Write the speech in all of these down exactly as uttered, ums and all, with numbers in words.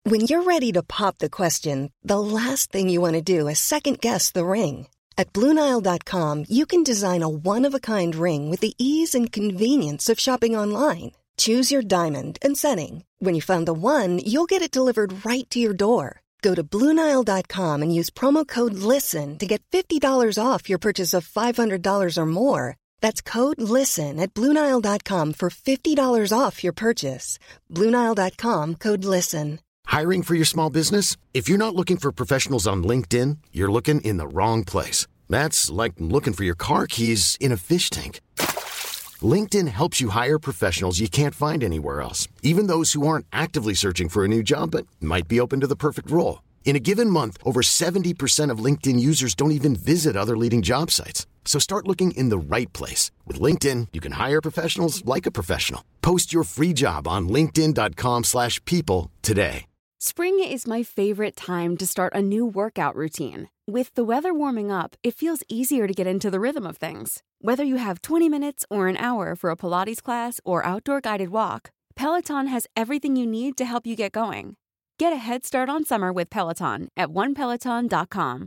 When you're ready to pop the question, the last thing you want to do is second-guess the ring. At Blue Nile dot com, you can design a one-of-a-kind ring with the ease and convenience of shopping online. Choose your diamond and setting. When you find the one, you'll get it delivered right to your door. Go to Blue Nile dot com and use promo code LISTEN to get fifty dollars off your purchase of five hundred dollars or more. That's code LISTEN at Blue Nile dot com for fifty dollars off your purchase. Blue Nile dot com, code LISTEN. Hiring for your small business? If you're not looking for professionals on LinkedIn, you're looking in the wrong place. That's like looking for your car keys in a fish tank. LinkedIn helps you hire professionals you can't find anywhere else, even those who aren't actively searching for a new job but might be open to the perfect role. In a given month, over seventy percent of LinkedIn users don't even visit other leading job sites. So start looking in the right place. With LinkedIn, you can hire professionals like a professional. Post your free job on linkedin dot com slash people today. Spring is my favorite time to start a new workout routine. With the weather warming up, it feels easier to get into the rhythm of things. Whether you have twenty minutes or an hour for a Pilates class or outdoor guided walk, Peloton has everything you need to help you get going. Get a head start on summer with Peloton at one peloton dot com.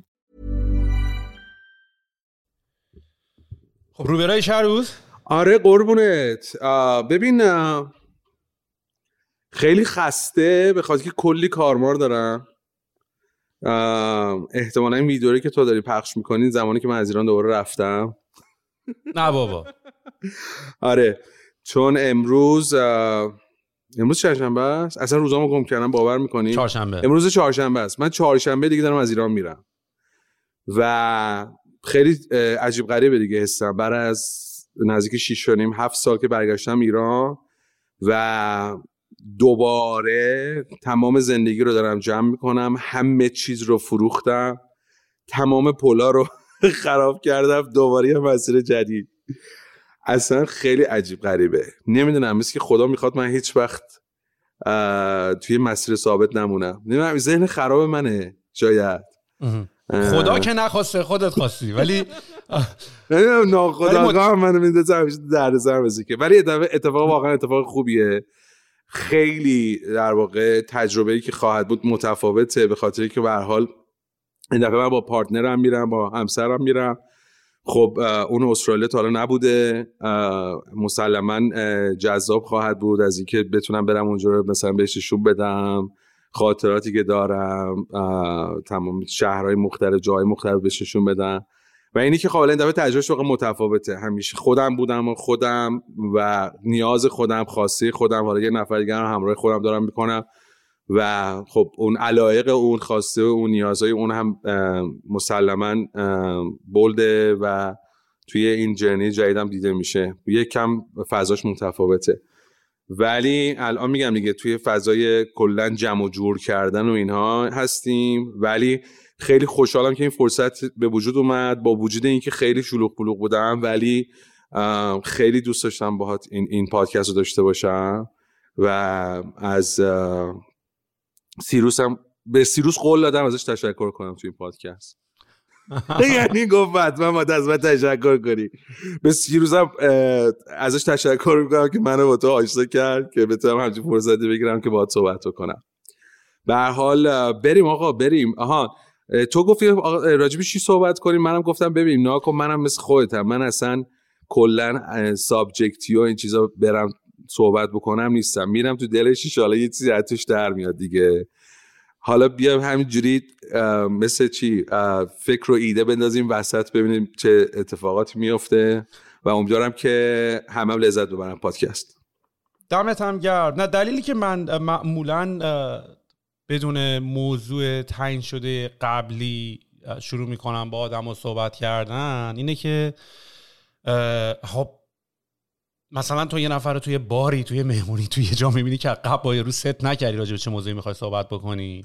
خب رو برای چه روز؟ آره قربونت. ببین خیلی خسته به خاطر که کلی کارمار دارم. احتمالا این ویدیویی که تو داری پخش میکنی زمانی که من از ایران دوباره رفتم. نه بابا. آره چون امروز امروز چهارشنبه است. اصلا روزامو گم کردم، باور میکنی؟ چهارشنبه. امروز چهارشنبه است. من چهارشنبه دیگه دارم از ایران میرم و خیلی عجیب غریبه دیگه حسم. بعد از نزدیک شش و نیم هفت سال که برگشتم ایران و دوباره تمام زندگی رو دارم جمع میکنم. همه چیز رو فروختم، تمام پولا رو خراب کردم، دوباره یه مسیر جدید. اصلا خیلی عجیب غریبه. نمیدونم، مثل که خدا میخواد من هیچ وقت توی مسیر ثابت نمونم. نمیدونم ذهن خراب منه شاید. خدا که نخواسته، خودت خواستی. ولی نمیدونم ناخودآگاه منو میندازه همیشه دردسر بزنه که. ولی اتفاق واقعا اتفاق خوبیه. خیلی در واقع تجربه‌ای که خواهد بود متفاوته، به خاطری که به هر حال این دفعه من با پارتنرم میرم، با همسرم میرم. خب اون استرالیا تا حالا نبوده، مسلماً جذاب خواهد بود از اینکه بتونم برم اونجا رو مثلا بهش نشون بدم خاطراتی که دارم، تمام شهرهای مختلف، جاهای مختلف بهش نشون بدم. و اینی که خب این دفعه تجربهش واقعا متفاوته. همیشه خودم بودم و خودم و نیاز خودم، خواسته خودم، حالا یه نفر دیگه هم همراه خودم دارم میکنم و خب اون علایق اون خواسته و اون نیازهای اون هم مسلماً بولده و توی این جرنی جدیدم دیده میشه. یک کم فضاش متفاوته، ولی الان میگم دیگه توی فضای کلاً جمع و جور کردن و اینها هستیم. ولی خیلی خوشحالم که این فرصت به وجود اومد، با وجود اینکه خیلی شلوغ پلوغ بودم، ولی خیلی دوست داشتم باهات این این پادکست رو داشته باشم و از سیروس هم به سیروس قول دادم ازش تشکر کنم توی این پادکست. یعنی گفت حتما باید از من تشکر کنی. به سیروس هم ازش تشکر میکنم که منو با تو آشنا کرد که بتونم همچین فرصتی بگیرم که باهات صحبت کنم. به هر حال بریم آقا بریم. آها تو گفتی راجبی چی صحبت کنیم، منم گفتم ببین ناکن، منم مثل خودتم، من اصلا کلا سابجکتی و این چیزا برم صحبت بکنم نیستم، میرم تو دلش ان شاءالله یه چیزی ازش در میاد دیگه. حالا بیا همینجوری مثل چی فکر و ایده بندازیم وسط، ببینیم چه اتفاقاتی میفته و امیدوارم که همه هم لذت ببرن پادکست. دمت هم گرم. نه دلیلی که من معمولاً بدون موضوع تعیین شده قبلی شروع میکنم با آدم و صحبت کردن اینه که خب مثلا تو یه نفر رو توی باری، توی مهمونی، توی یه جا میبینی که قبل با یه روز ست نکردی راجع به چه موضوعی میخوای صحبت بکنی،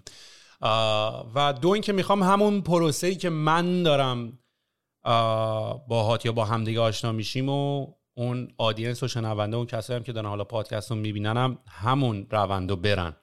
و دو این که میخوام همون پروسه‌ای که من دارم باهات یا با همدیگه آشنا میشیم و اون آدینس و شنونده اون کسایی هم که دارن حالا پادکست رو میبینن هم همون روندو برن،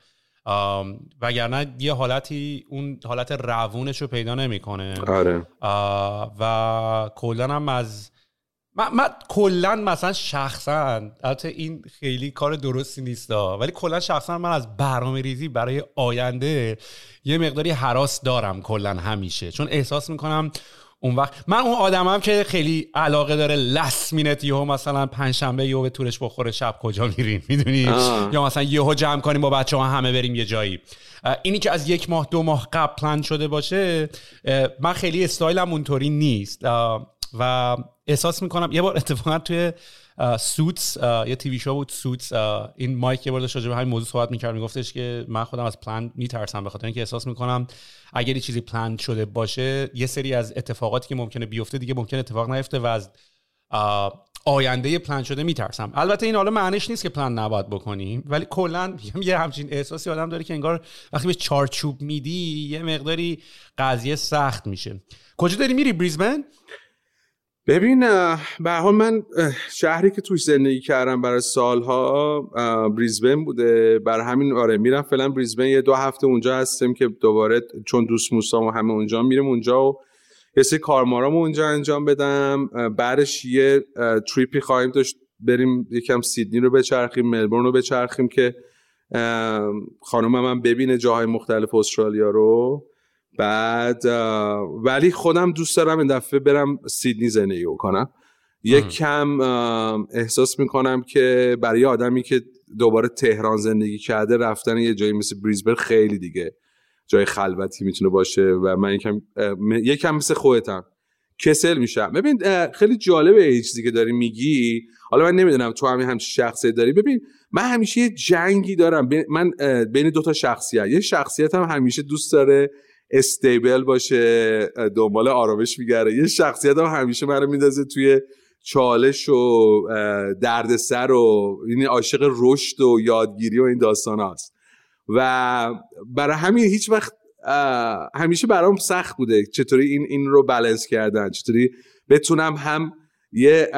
وگرنه یه حالتی اون حالت روونش رو پیدا نمیکنه. آره. و کلا هم از من, من کلا مثلا شخصا البته این خیلی کار درستی نیست ولی کلا شخصا من از برنامه‌ریزی برای آینده یه مقداری هراس دارم کلا همیشه، چون احساس میکنم اون وقت من اون آدمم که خیلی علاقه داره لاست مینت یهو مثلا پنجشنبه یهو به تورش بخوره شب کجا میریم میدونی، یا مثلا یهو جمع کنیم با بچه‌ها همه بریم یه جایی. اینی که از یک ماه دو ماه قبل پلان شده باشه من خیلی استایلم اونطوری نیست و احساس میکنم. یه بار اتفاقا توی سوتس یه تیوی شو بود سوتس، این مایک یه بار داشت راجع به همین موضوع صحبت میکرد، میگفتش که من خودم از پلان میترسم به خاطر اینکه احساس میکنم اگر یه چیزی پلان شده باشه یه سری از اتفاقاتی که ممکنه بیفته دیگه ممکنه اتفاق نیفته و از آینده پلان شده میترسم. البته این حالا معنیش نیست که پلان نباید بکنیم، ولی کلا یه همچین احساسی آدم داره که انگار وقتی به چارچوب میدی یه مقداری قضیه سخت میشه. کجا داری میری؟ بریزبن؟ ببین به هر حال من شهری که توش زندگی کردم برای سالها بریزبن بوده، برای همین آره میرم فعلا بریزبن، یه دو هفته اونجا هستیم که دوباره چون دوست موسام و همه اونجا میریم اونجا و یه سری کارمارامو اونجا انجام بدم. بعدش یه تریپی خواهیم داشت بریم یکم سیدنی رو بچرخیم، ملبورن رو بچرخیم که خانومم من ببینه جاهای مختلف استرالیا رو. بعد ولی خودم دوست دارم این دفعه برم سیدنی زندگی کنم. یک کم احساس میکنم که برای آدمی که دوباره تهران زندگی کرده رفتن یه جایی مثل بریزبن خیلی دیگه جای خلوتی میتونه باشه و من یکم یکم مثل خودتم کسل میشم. ببین خیلی جالبه این چیزی که داری میگی، حالا من نمیدونم تو همین همچین شخصیت داری. ببین من همیشه یه جنگی دارم من بین دو تا شخصیت. یه شخصیت هم همیشه دوست داره استیبل باشه، دنبال آرامش میگره. یه شخصیت هم همیشه منو میندازه توی چالش و دردسر و یعنی عاشق رشد و یادگیری و این داستان هست و برای همین هیچ وقت همیشه برام سخت بوده چطوری این این رو بالانس کردن، چطوری بتونم هم یه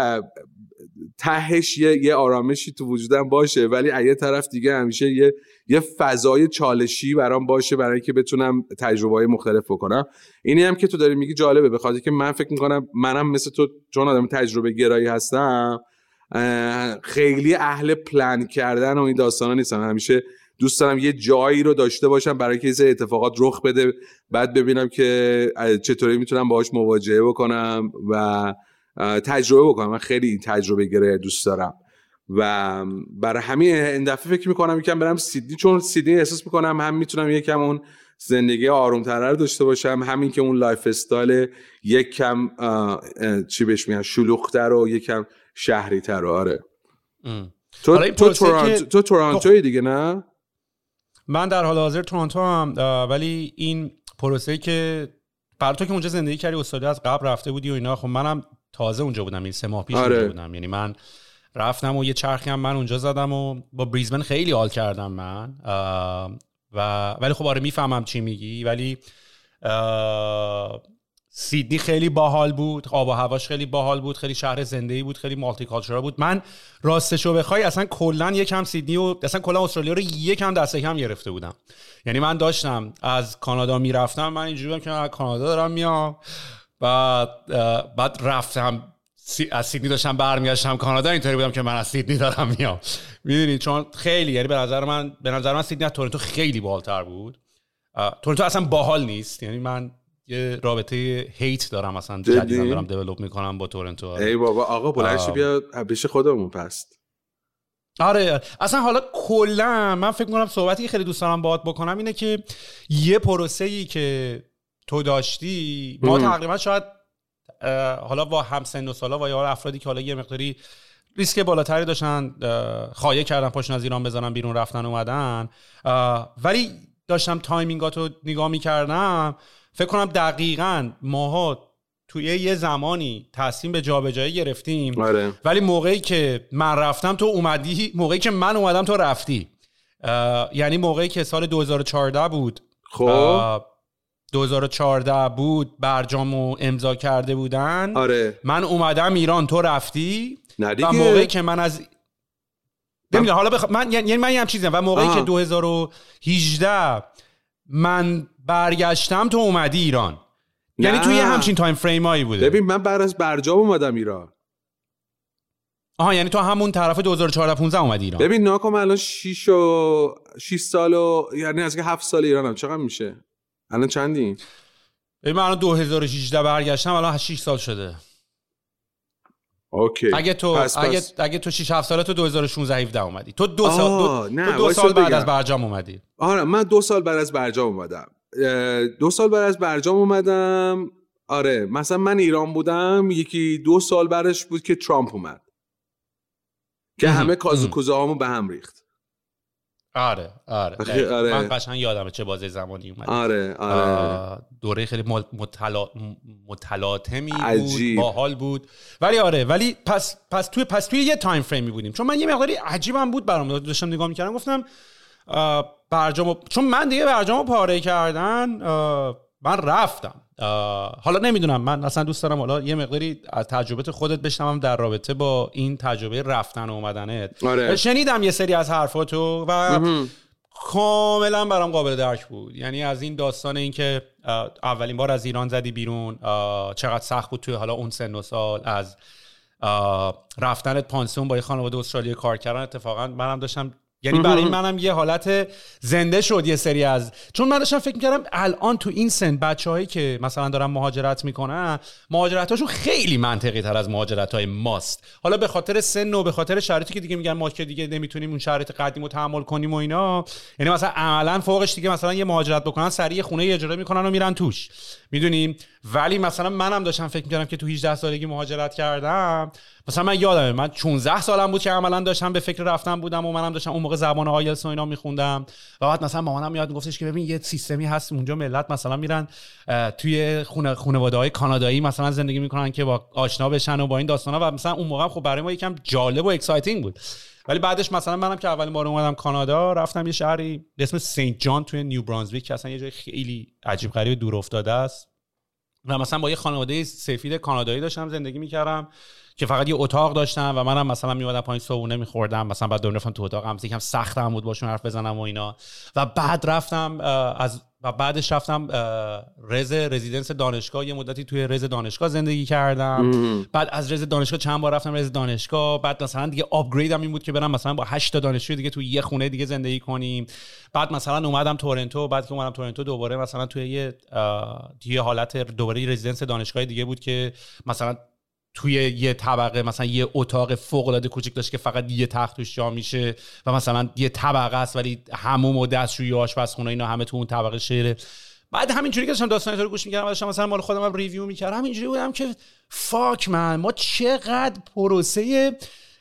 تهش یه, یه آرامشی تو وجودم باشه ولی از یه طرف دیگه همیشه یه یه فضای چالشی برام باشه برای اینکه بتونم تجربه‌های مختلف بکنم. اینی هم که تو داری میگی جالبه، به خاطر که من فکر میکنم منم مثل تو چون آدم تجربه گرایی هستم خیلی اهل پلان کردن و این داستانا نیستم. همیشه دوست دارم یه جایی رو داشته باشم برای که این اتفاقات رخ بده، بعد ببینم که چطوری میتونم باهاش مواجهه بکنم و تجربه بکنم. من خیلی تجربه گرایی دوست دارم و برای همین این دفعه فکر میکنم یکم برم سیدنی، چون سیدنی احساس میکنم هم میتونم یکم اون زندگی آروم‌تر رو داشته باشم، همین که اون لایف استایل یکم چی بهش میگن شلوغ‌تر و یکم شهری‌تر. آره تو تو تورنتو تو تورنتوی دیگه نه؟ من در حال حاضر تورنتو هم، ولی این پروسه‌ای که برای تو که اونجا زندگی کردی استرالیا از قبل رفته بودی و اینا، خب منم تازه اونجا بودم، این سه ماه پیش آره. اونجا بودم. یعنی من رفتم و یه چرخی هم من اونجا زدم و با بریزبن خیلی حال کردم من و ولی خب آره میفهمم چی میگی، ولی سیدنی خیلی باحال بود، آب و هواش خیلی باحال بود، خیلی شهر زنده‌ای بود، خیلی مالتی کالچورال بود. من راستشو بخوای اصلا کلا یکم سیدنی و اصلا کلا استرالیا رو یکم دست کم گرفته بودم. یعنی من داشتم از کانادا میرفتم، من اینجوری بودم که من از کانادا دارم میام، بعد بعد رفتم از سیدنی داشتم برمیگشتم کانادا، اینطوری بودم که من از سیدنی دارم میام. میدونی چون خیلی یعنی به نظر من به نظر من سیدنی از تورنتو خیلی باحال‌تر بود. تورنتو اصلا باحال نیست، یعنی من یه رابطه هیت دارم اصلا جدیداً دارم دیولپ میکنم با تورنتو. ای بابا آقا بلندش بیا بشه خودمون پس. آره اصلا حالا کلا من فکر میکنم صحبتی که خیلی دوست دارم باهات بکنم اینه که یه پروسه‌ای که تو داشتی ما تقریبا شاید حالا با همسن و سالا و یا افرادی که حالا یه مقداری ریسک بالاتری داشتن خایه کردن پاشون از ایران بزنن بیرون رفتن اومدن، ولی داشتم تایمینگاتو نگاه میکردم فکر کنم دقیقاً ماها توی یه زمانی تصمیم به جابجایی گرفتیم آره. ولی موقعی که من رفتم تو اومدی، موقعی که من اومدم تو رفتی. یعنی موقعی که سال دو هزار و چهارده بود، خب دو هزار و چهارده بود برجامو امضا کرده بودن آره. من اومدم ایران تو رفتی و موقعی که من از نمیدونم حالا بخ... من یعنی من هم چیزیم و موقعی آه. که دو هزار و هجده من برگشتم تو اومدی ایران. یعنی توی همچین تایم فریم هایی بوده. ببین من بعد از برجام اومدم ایران. آها یعنی تو همون طرف دو هزار و چهارده پانزده اومدی ایران. ببین ناکام الان شش و شش سال و یعنی از که هفت سال ایرانم. چقدر میشه الان چندی؟ ببین من الان دو هزار و شانزده برگشتم، الان شش سال شده. اوکی. اگه تو پس اگه پس. اگه تو شش هفت ساله تو دو هزار و شانزده هفده اومدی. تو دو سال دو, نه. تو دو سال بعد بگم. از برجام اومدی. آره من دو سال بعد از برجام اومدم. دو سال بعد از برجام اومدم. آره مثلا من ایران بودم یکی دو سال بعدش بود که ترامپ اومد که همه کازوکوزه هامو به هم ریخت. آره آره, آره. من قشنگ یادمه چه بازه زمانی اومد. آره آره دوره خیلی متلا... متلاطمی عجیب. بود، باحال بود. ولی آره ولی پس پس توی پس توی یه تایم فریمی بودیم. چون من یه مقداری عجیبم بود برام، داشتم نگاه می‌کردم گفتم برجامو، چون من دیگه برجامو پاره کردن من رفتم. حالا نمیدونم، من اصلا دوست دارم حالا یه مقداری از تجربه خودت بشنوم در رابطه با این تجربه رفتن و اومدنت. آره. شنیدم یه سری از حرفاتو و کاملا برام قابل درک بود. یعنی از این داستان این که اولین بار از ایران زدی بیرون، چقدر سخت بود توی حالا اون سن و سال، از رفتنت پانسیون با یه خانواده استرالیایی کار کردن. اتفاقا منم داشتم، یعنی برای منم یه حالت زنده شد یه سری از، چون من داشتم فکر می‌کردم الان تو این سن بچه‌هایی که مثلا دارن مهاجرت میکنن مهاجرتاشون خیلی منطقی تر از مهاجرت‌های ماست. حالا به خاطر سن و به خاطر شرایطی که دیگه میگن ما که دیگه نمیتونیم اون شرایط قدیمو تحمل کنیم و اینا، یعنی مثلا عملاً فوقش دیگه مثلا یه مهاجرت بکنن سریع خونه اجاره میکنن و میرن توش، میدونیم. ولی مثلا منم داشتم فکر می‌کردم که تو هجده سالگی مهاجرت کردم. مثلا من یادمه من شانزده سالم بود که عملاً داشتم به فکر رفتن بودم و منم داشتم اون موقع زبان آیلتس و اینا میخوندم و بعد مثلا مامانم میاد میگفتش که ببین یه سیستمی هست اونجا ملت مثلا میرن توی خونه خانواده‌های کانادایی مثلا زندگی میکنن که با آشنا بشن و با این داستانا، و مثلا اون موقع خب برای ما یکم جالب و اکسایتینگ بود. ولی بعدش مثلا منم که اولین بار اومدم کانادا رفتم یه شهری به اسم سنت جان توی نیو برانزویک که اصلا یه جای خیلی عجیب غریب دور افتاده است و مثلا با یه خانواده سفید کانادایی داشتم زندگی میکردم که فقط یه اتاق داشتم و منم مثلا میومدم پایین صبحونه میخوردم، مثلا بعد دوم رفتم تو اتاقم، یکم سختم بود باشون حرف بزنم و اینا. و بعد رفتم از و بعدش رفتم رز رزیدنس دانشگاه، یه مدتی توی رز دانشگاه زندگی کردم. بعد از رز دانشگاه چند بار رفتم رز دانشگاه. بعد مثلا دیگه آپگریدم این بود که برم مثلا با هشت تا دانشجو دیگه توی یه خونه دیگه زندگی کنیم. بعد مثلا اومدم تورنتو. بعد که اومدم تورنتو دوباره مثلا توی یه توی حالت دوباره رزیدنس دانشگاه دیگه بود که مثلا توی یه طبقه مثلا یه اتاق فوق العاده کوچیک داشت که فقط یه تخت توش جا میشه و مثلا یه طبقه است ولی حموم و دستشویی و آشپزخونه اینا همه تو اون طبقه شهره. بعد همینجوری که داشتم داستان تو رو گوش می‌کردم، داشتم مثلا مال خودم هم ریویو می‌کردم، همینجوری بودم که فاک من ما چقدر پروسه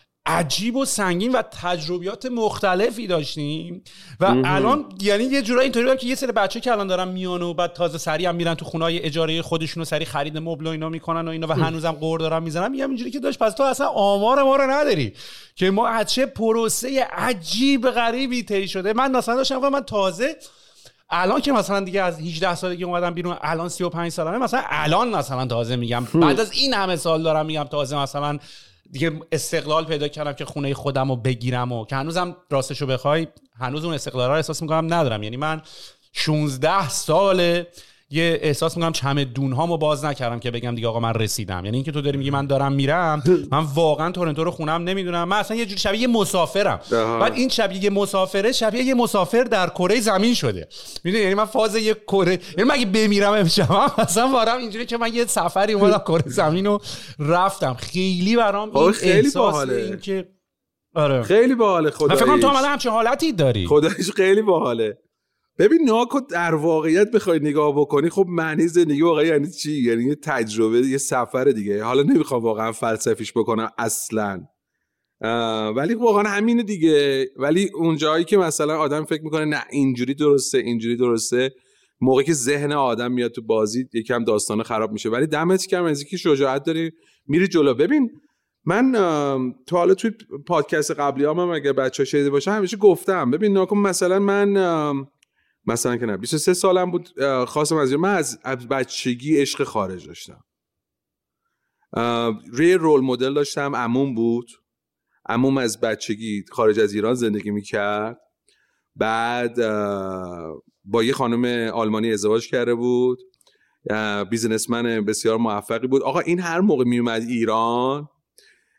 عجیب و سنگین و تجربیات مختلفی داشتیم و الان یعنی یه جورایی اینطوری بود که یه سری بچه که الان دارن میان و بعد تازه سریع هم میرن تو خونه‌های اجاره خودشون و سریع خرید مبل و اینا میکنن و اینا و هنوزم قور دارن میزنن. میگم اینجوری که داشت پس تو اصلا آمار ما رو نداری که ما از چه پروسه عجیب غریبی طی شده. من مثلا داشتم من تازه الان که مثلا دیگه از هجده سالگی اومدم بیرون، الان سی و پنج سالمه، مثلا الان مثلا تازه میگم بعد از این همه سال دارم میگم تازه مثلا دیگه استقلال پیدا کردم که خونه خودم رو بگیرم و که هنوزم راستشو بخوای هنوز اون استقلال رو احساس میکنم ندارم. یعنی من شانزده ساله یه احساس میکنم چمدون هامو باز نکردم که بگم دیگه آقا من رسیدم. یعنی اینکه تو داری میگی من دارم میرم، من واقعا تورنتو رو خونم نمیدونم. من اصلا یه جوری شبیه یه مسافرم. بعد این شبیه یه مسافره شبیه یه مسافر در کره زمین شده، میدونی؟ یعنی من فاز یه کره، یعنی مگه بمیرم امشب مثلا وارم اینجوری که من یه سفری اومدم کره زمین رو رفتم. خیلی برام این احساس این که آره خیلی باحاله. خداییش فکر کنم تو عملا همچین حالتی داری. خداییش خیلی باحاله. ببین ناکو در واقعیت بخوای نگاه بکنی، خب معنی زندگی واقعا یعنی چی؟ یعنی یه تجربه، یه سفر دیگه. حالا نمیخوام واقعا فلسفیش بکنم اصلا، ولی واقعا همینه دیگه. ولی اون جایی که مثلا آدم فکر میکنه نه اینجوری درسته اینجوری درسته، موقعی که ذهن آدم میاد تو بازی یکم داستان خراب میشه. ولی دمت گرم از اینکه شجاعت داری میری جلو. ببین من تو حالا توی پادکست قبلی هم, هم اگه بچه‌ها شنیده باشه همیشه گفتم، ببین ناکن مثلا من مثلا که نه بیست و سه سالم بود، خواستم از من از بچگی عشق خارج داشتم. روی رول مدل داشتم، عموم بود. عموم از بچگی خارج از ایران زندگی میکرد، بعد با یه خانم آلمانی ازدواج کرده بود، بیزنسمن بسیار موفقی بود. آقا این هر موقع میومد ایران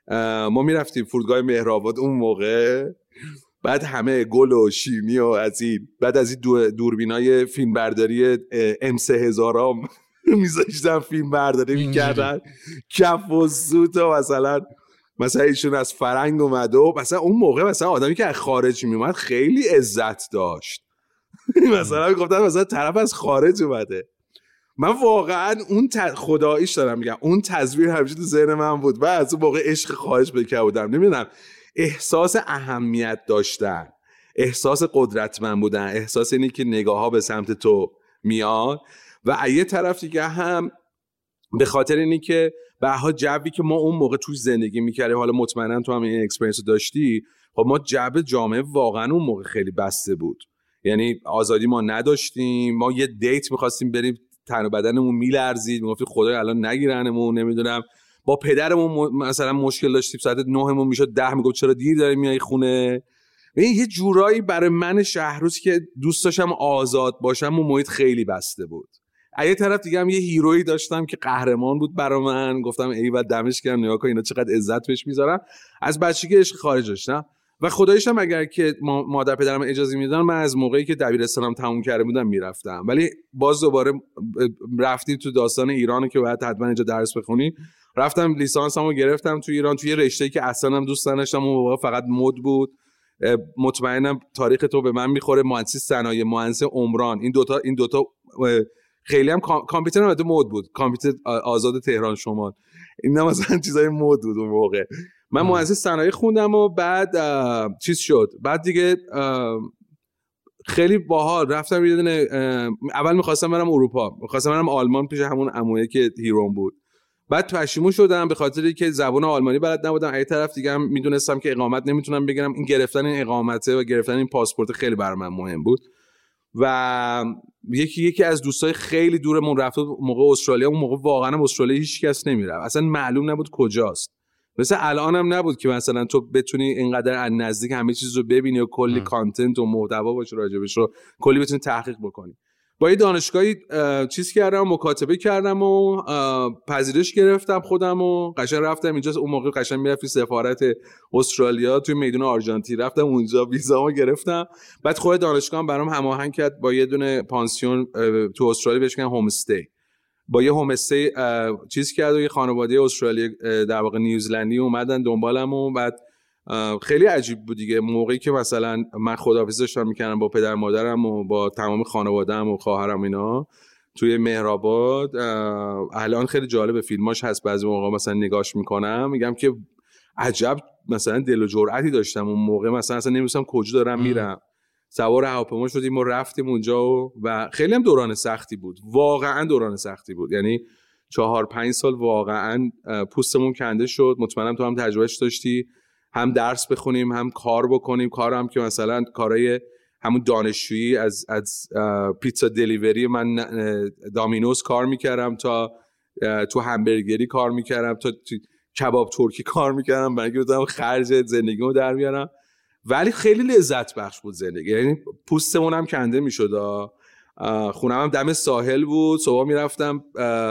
ما میرفتیم فرودگاه مهرآباد اون موقع، بعد همه گل و شیرینی و از این، بعد از این دو دوربینای فیلم برداری ام سه هزار میذاشتن فیلم برداری میکردن، کف و سوت و مثلا مثلا ایشون از فرنگ اومده و مثلا اون موقع مثلا آدمی که از خارج میومد خیلی عزت داشت. مثلا میگفتن مثلا طرف از خارج اومده. من واقعا اون ت... خداییش دارم میگم اون تصویر همیشه تو ذهن من بود و از اون موقع عشق خارج بکه بودم. نمیدونم، احساس اهمیت داشتن، احساس قدرتمند بودن، احساس اینی که نگاه ها به سمت تو میاد و یه طرف دیگه هم به خاطر اینی که به ها جوی که ما اون موقع توش زندگی میکردیم، حالا مطمئنا تو هم این اکسپریانس رو داشتی، خب ما جو جامعه واقعا اون موقع خیلی بسته بود، یعنی آزادی ما نداشتیم. ما یه دیت میخواستیم بریم تن و بدنمون میلرزید، میگفتیم خدای الان نگیرنمون. نمیدونم با پدرمون مثلا مشکل داشتیم، ساعت نهمون میشد ده، میگفت چرا دیر داری میای خونه. این یه جورایی برای من شهروزی که دوست داشتم آزاد باشم و محیط خیلی بسته بود. یه طرف دیگه هم یه هیرویی داشتم که قهرمان بود برای من، گفتم ای بعد دمش گرم، نگاه کن اینا چقدر عزت بهش میذارم. از بچگی عشق خارج داشتم و خداییشم اگر که مادر پدرم اجازه میدادن من از موقعی که دبیرستانم تموم کرده بودم میرفتم. ولی باز دوباره رفتیم تو داستان ایران که باید حتما اینجا درس بخونی. رفتم لیسانسمو گرفتم تو ایران، توی رشته‌ای که اصلا هم دوست نداشتم، اون موقع فقط مد بود. مطمئنم تاریخ تو به من میخوره، مهندسی صنایع، مهندسی عمران، این دوتا این دوتا خیلی هم کامپیوتر هم مد بود، کامپیوتر آزاد تهران شمال، اینا مثلا چیزای مد بود اون موقع. من مهندسی صنایع خوندم و بعد چیز شد، بعد دیگه خیلی باحال رفتم یه دونه، اول می‌خواستم برم اروپا، می‌خواستم برم آلمان پیش همون عمویی که هیروم بود. بعد پشیمون شدم به خاطری که زبان آلمانی بلد نبودم. از طرف دیگه هم میدونستم که اقامت نمیتونم بگیرم، این گرفتن این اقامته و گرفتن این پاسپورت خیلی برای من مهم بود. و یکی یکی از دوستای خیلی دورمون رفت موقع استرالیا، اون موقع واقعا استرالیا هیچ کس نمیرفت، اصلا معلوم نبود کجاست. مثلا الان هم نبود که مثلا تو بتونی اینقدر از نزدیک همه چیز رو ببینی و کلی کانتنت و محتوا باشه راجبش رو کلی بتونی تحقیق بکنی. با یه دانشگاهی چیز کردم، مکاتبه کردم و پذیرش گرفتم خودم و قشنگ رفتم اینجا. اون موقع قشنگ میرفتی سفارت استرالیا توی میدون آرژانتین، رفتم اونجا ویزامو گرفتم. بعد خود دانشگاهم برام هماهنگ کرد با یه دونه پانسیون تو استرالیا بهش میگن هوم استی، با یه هوم استی چیز کرد و یه خانواده استرالیا در واقع نیوزلندی اومدن دنبالم و بعد خیلی عجیب بود دیگه. موقعی که مثلا من خداحافظی داشتم میکنم با پدر مادرم و با تمام خانواده‌ام و خواهرم اینا توی مهرآباد، الان خیلی جالب فیلماش هست، بعضی موقع مثلا نگاش میکنم میگم که عجب مثلا دل و جرأتی داشتم اون موقع، مثلا اصلا نمی‌دونستم کجا دارم میرم. سوار هواپیما شدیم و رفتیم اونجا و, و خیلی هم دوران سختی بود، واقعا دوران سختی بود. یعنی چهار پنج سال واقعا پوستمون کنده شد. مطمئنم تو هم تجربهش داشتی، هم درس بخونیم هم کار بکنیم. کار هم که مثلا کارهای همون دانشجویی از از پیتزا دلیوری، من دامینوز کار میکردم تا تو همبرگری کار میکردم تا کباب ترکی کار میکردم برای اینکه بتونم خرج زندگیمو در بیارم. ولی خیلی لذت بخش بود زندگی، یعنی پوستمون هم کنده میشد. خونم هم دم ساحل بود، صبح میرفتم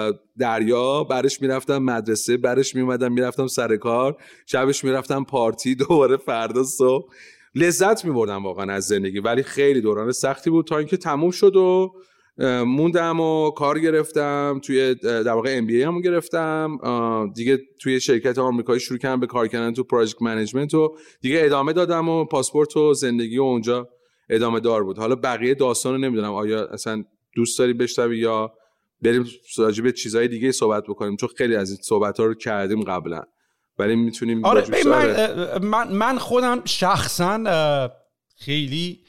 دریا، برش میرفتم مدرسه، برش میومدم میرفتم سر کار، شبش میرفتم پارتی، دوباره فردا صبح. لذت میبردم واقعا از زندگی، ولی خیلی دوران سختی بود تا اینکه تموم شد و موندم و کار گرفتم توی در واقع ام بی ای همو گرفتم دیگه، توی شرکت آمریکایی شروع کردم به کار کردن تو پروژکت منیجمنت و دیگه ادامه دادم و پاسپورت و زندگی و اونجا ادامه دار بود. حالا بقیه داستانو نمیدونم آیا اصلا دوست داری بشنوی یا بریم راجع به چیزهای دیگه صحبت بکنیم، چون خیلی از این صحبت‌ها رو کردیم قبلا، ولی میتونیم. آره من, من من خودم شخصا خیلی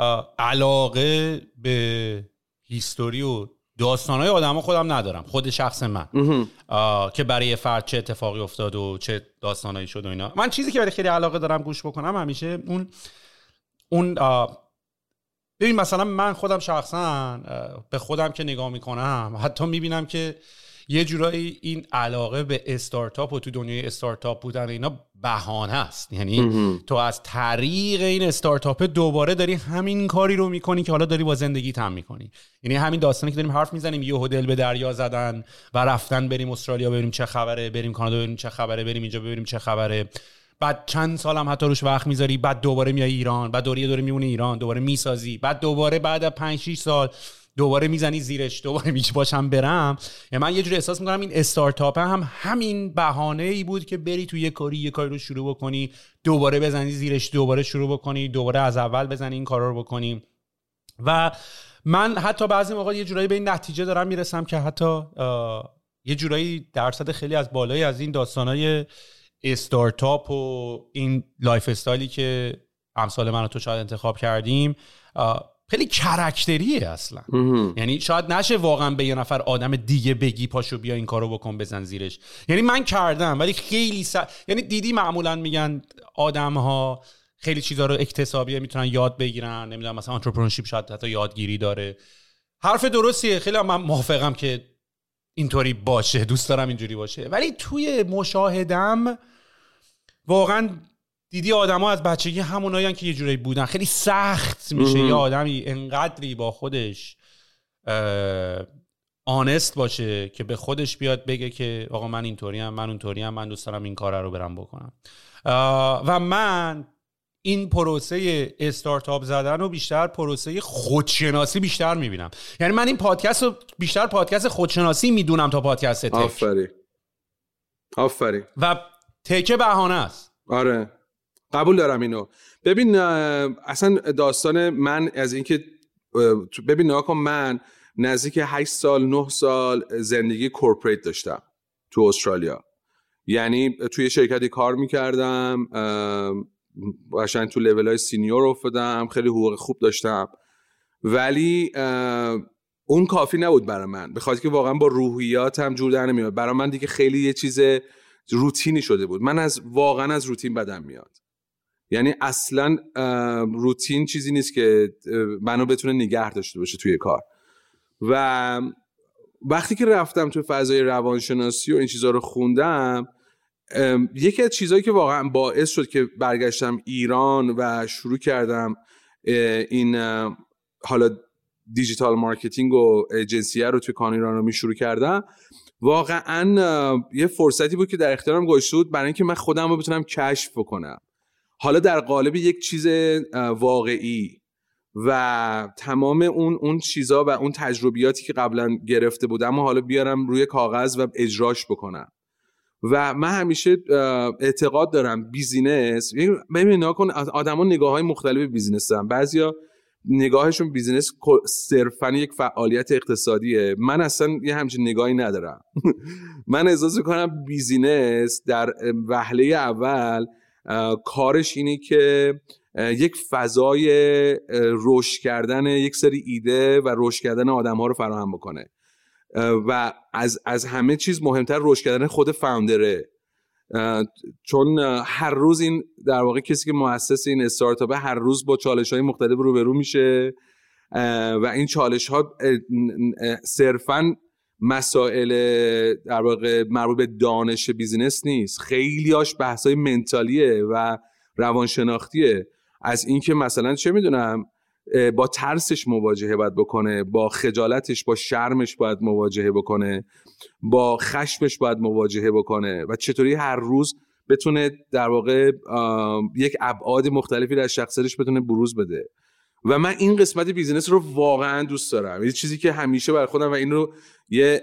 علاقه به هیستوری و داستان‌های آدم‌ها خودم ندارم، خود شخص من که برای فرد چه اتفاقی افتاد و چه داستانایی شد و اینا. من چیزی که برای خیلی علاقه دارم گوش بکنم همیشه اون اون ببین مثلا من خودم شخصا به خودم که نگاه میکنم حتی میبینم که یه جورایی این علاقه به استارتاپ و تو دنیای استارتاپ بودن اینا بهانه است. یعنی تو از طریق این استارتاپ دوباره داری همین کاری رو میکنی که حالا داری با زندگیت هم میکنی. یعنی همین داستانی که داریم حرف میزنیم، یه هتل به دریا زدن و رفتن بریم استرالیا ببینیم چه خبره، بریم کانادا ببینیم چه خبره، بریم اینجا ببینیم چه خبره، بعد چند سالم حتی روش وقت میذاری، بعد دوباره میای ایران، بعد دوره دوره میمونی ایران، دوباره میسازی، بعد دوباره بعد از پنج شش سال دوباره میزنی زیرش، دوباره میگی باشم برم. یعنی من یه جوری احساس میکنم این استارتاپ هم همین بهانه ای بود که بری تو یه کاری یه کاری رو شروع بکنی، دوباره بزنی زیرش، دوباره شروع بکنی، دوباره از اول بزنی این کارا رو بکنی. و من حتی بعضی موقع یه جورایی به این نتیجه دارم میرسم که حتی یه جورایی درصد خیلی از بالایی از این داستانای استارتاپ و این لایف استایلی که امثال من و تو شاید انتخاب کردیم خیلی کرکتریه اصلا. یعنی شاید نشه واقعا به یه نفر آدم دیگه بگی پاشو بیا این کارو بکن بزن زیرش. یعنی من کردم ولی خیلی س... یعنی دیدی معمولا میگن آدم‌ها خیلی چیزا رو اکتسابیه میتونن یاد بگیرن، نمیدونم مثلا انترپرنورشیپ شاید حتی یادگیری داره. حرف درستیه، خیلی من موافقم که اینطوری باشه، دوست دارم اینجوری باشه. ولی توی مشاهدم واقعا دیدی آدم‌ها از بچگی همونایین که یه جوری بودن. خیلی سخت میشه یه آدمی انقدری با خودش آنست باشه که به خودش بیاد بگه که آقا من اینطوریم، من اونطوریم، من دوست دارم این کار رو برم بکنم. و من این پروسه استارتاپ زدن رو بیشتر پروسه خودشناسی بیشتر میبینم. یعنی من این پادکست رو بیشتر پادکست خودشناسی میدونم تا پادکست تک. آفرین آفرین. و تکه بهانه است. آره قبول دارم اینو. ببین اصلا داستان من از اینکه ببین نگاه کن، من نزدیک هشت سال نه سال زندگی کورپریت داشتم تو استرالیا. یعنی توی شرکتی کار میکردم، باشن تو لیول های سینیور افتادم، خیلی حقوق خوب داشتم، ولی اون کافی نبود برای من، به خاطر که واقعا با روحیاتم جور در نمیاد. برای من دیگه خیلی یه چیز روتینی شده بود. من از واقعا از روتین بدم میاد. یعنی اصلا روتین چیزی نیست که منو بتونه نگه داشته باشه توی کار. و وقتی که رفتم توی فضای روانشناسی و این چیزا رو خوندم، یکی از چیزایی که واقعا باعث شد که برگشتم ایران و شروع کردم این حالا دیجیتال مارکتینگ و ایجنسیه رو توی کان ایران رو می شروع کردم، واقعا یه فرصتی بود که در اختیارم گذاشته بود برای اینکه من خودم رو بتونم کشف بکنم، حالا در قالب یک چیز واقعی. و تمام اون اون چیزا و اون تجربیاتی که قبلا گرفته بودم و حالا بیارم روی کاغذ و اجراش بکنم. و من همیشه اعتقاد دارم بیزینس، ببین نکن آدما نگاه‌های مختلف به بیزینس دارن. بعضیا نگاهشون بیزینس صرفاً یک فعالیت اقتصادیه. من اصلا یه همچین نگاهی ندارم. من احساس می‌کنم بیزینس در وهله اول کارش اینه که یک فضای رشد کردن یک سری ایده و رشد کردن آدم‌ها رو فراهم بکنه و از از همه چیز مهمتر رشد کردن خود فاوندره. چون هر روز این در واقع کسی که مؤسس این استارتاپه هر روز با چالش‌های مختلف روبرو میشه و این چالش‌ها صرفاً مسائل در واقع مربوط به دانش بیزینس نیست، خیلی‌هاش بحث‌های منتالیه و روانشناختیه. از اینکه مثلا چه میدونم با ترسش مواجهه باید بکنه، با خجالتش، با شرمش باید مواجهه بکنه، با خشمش باید مواجهه بکنه و چطوری هر روز بتونه در واقع یک ابعاد مختلفی در شخصیتش بتونه بروز بده. و من این قسمت بیزینس رو واقعا دوست دارم. یه چیزی که همیشه برای خودم و این رو یه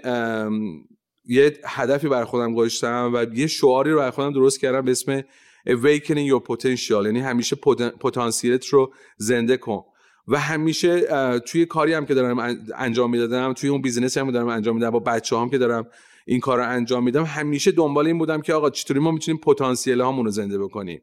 یه هدفی برای خودم گذاشتم و یه شعاری رو برای خودم درست کردم به اسم Awakening Your Potential، یعنی همیشه پتانسیلت رو زنده کن. و همیشه توی کاری هم که دارم انجام میدادم، توی اون بیزینسی هم که دارم انجام میدم، با بچه‌هام که دارم این کار رو انجام میدم، همیشه دنبال این بودم که آقا چطوری ما میتونیم پتانسیل هامون رو زنده بکنیم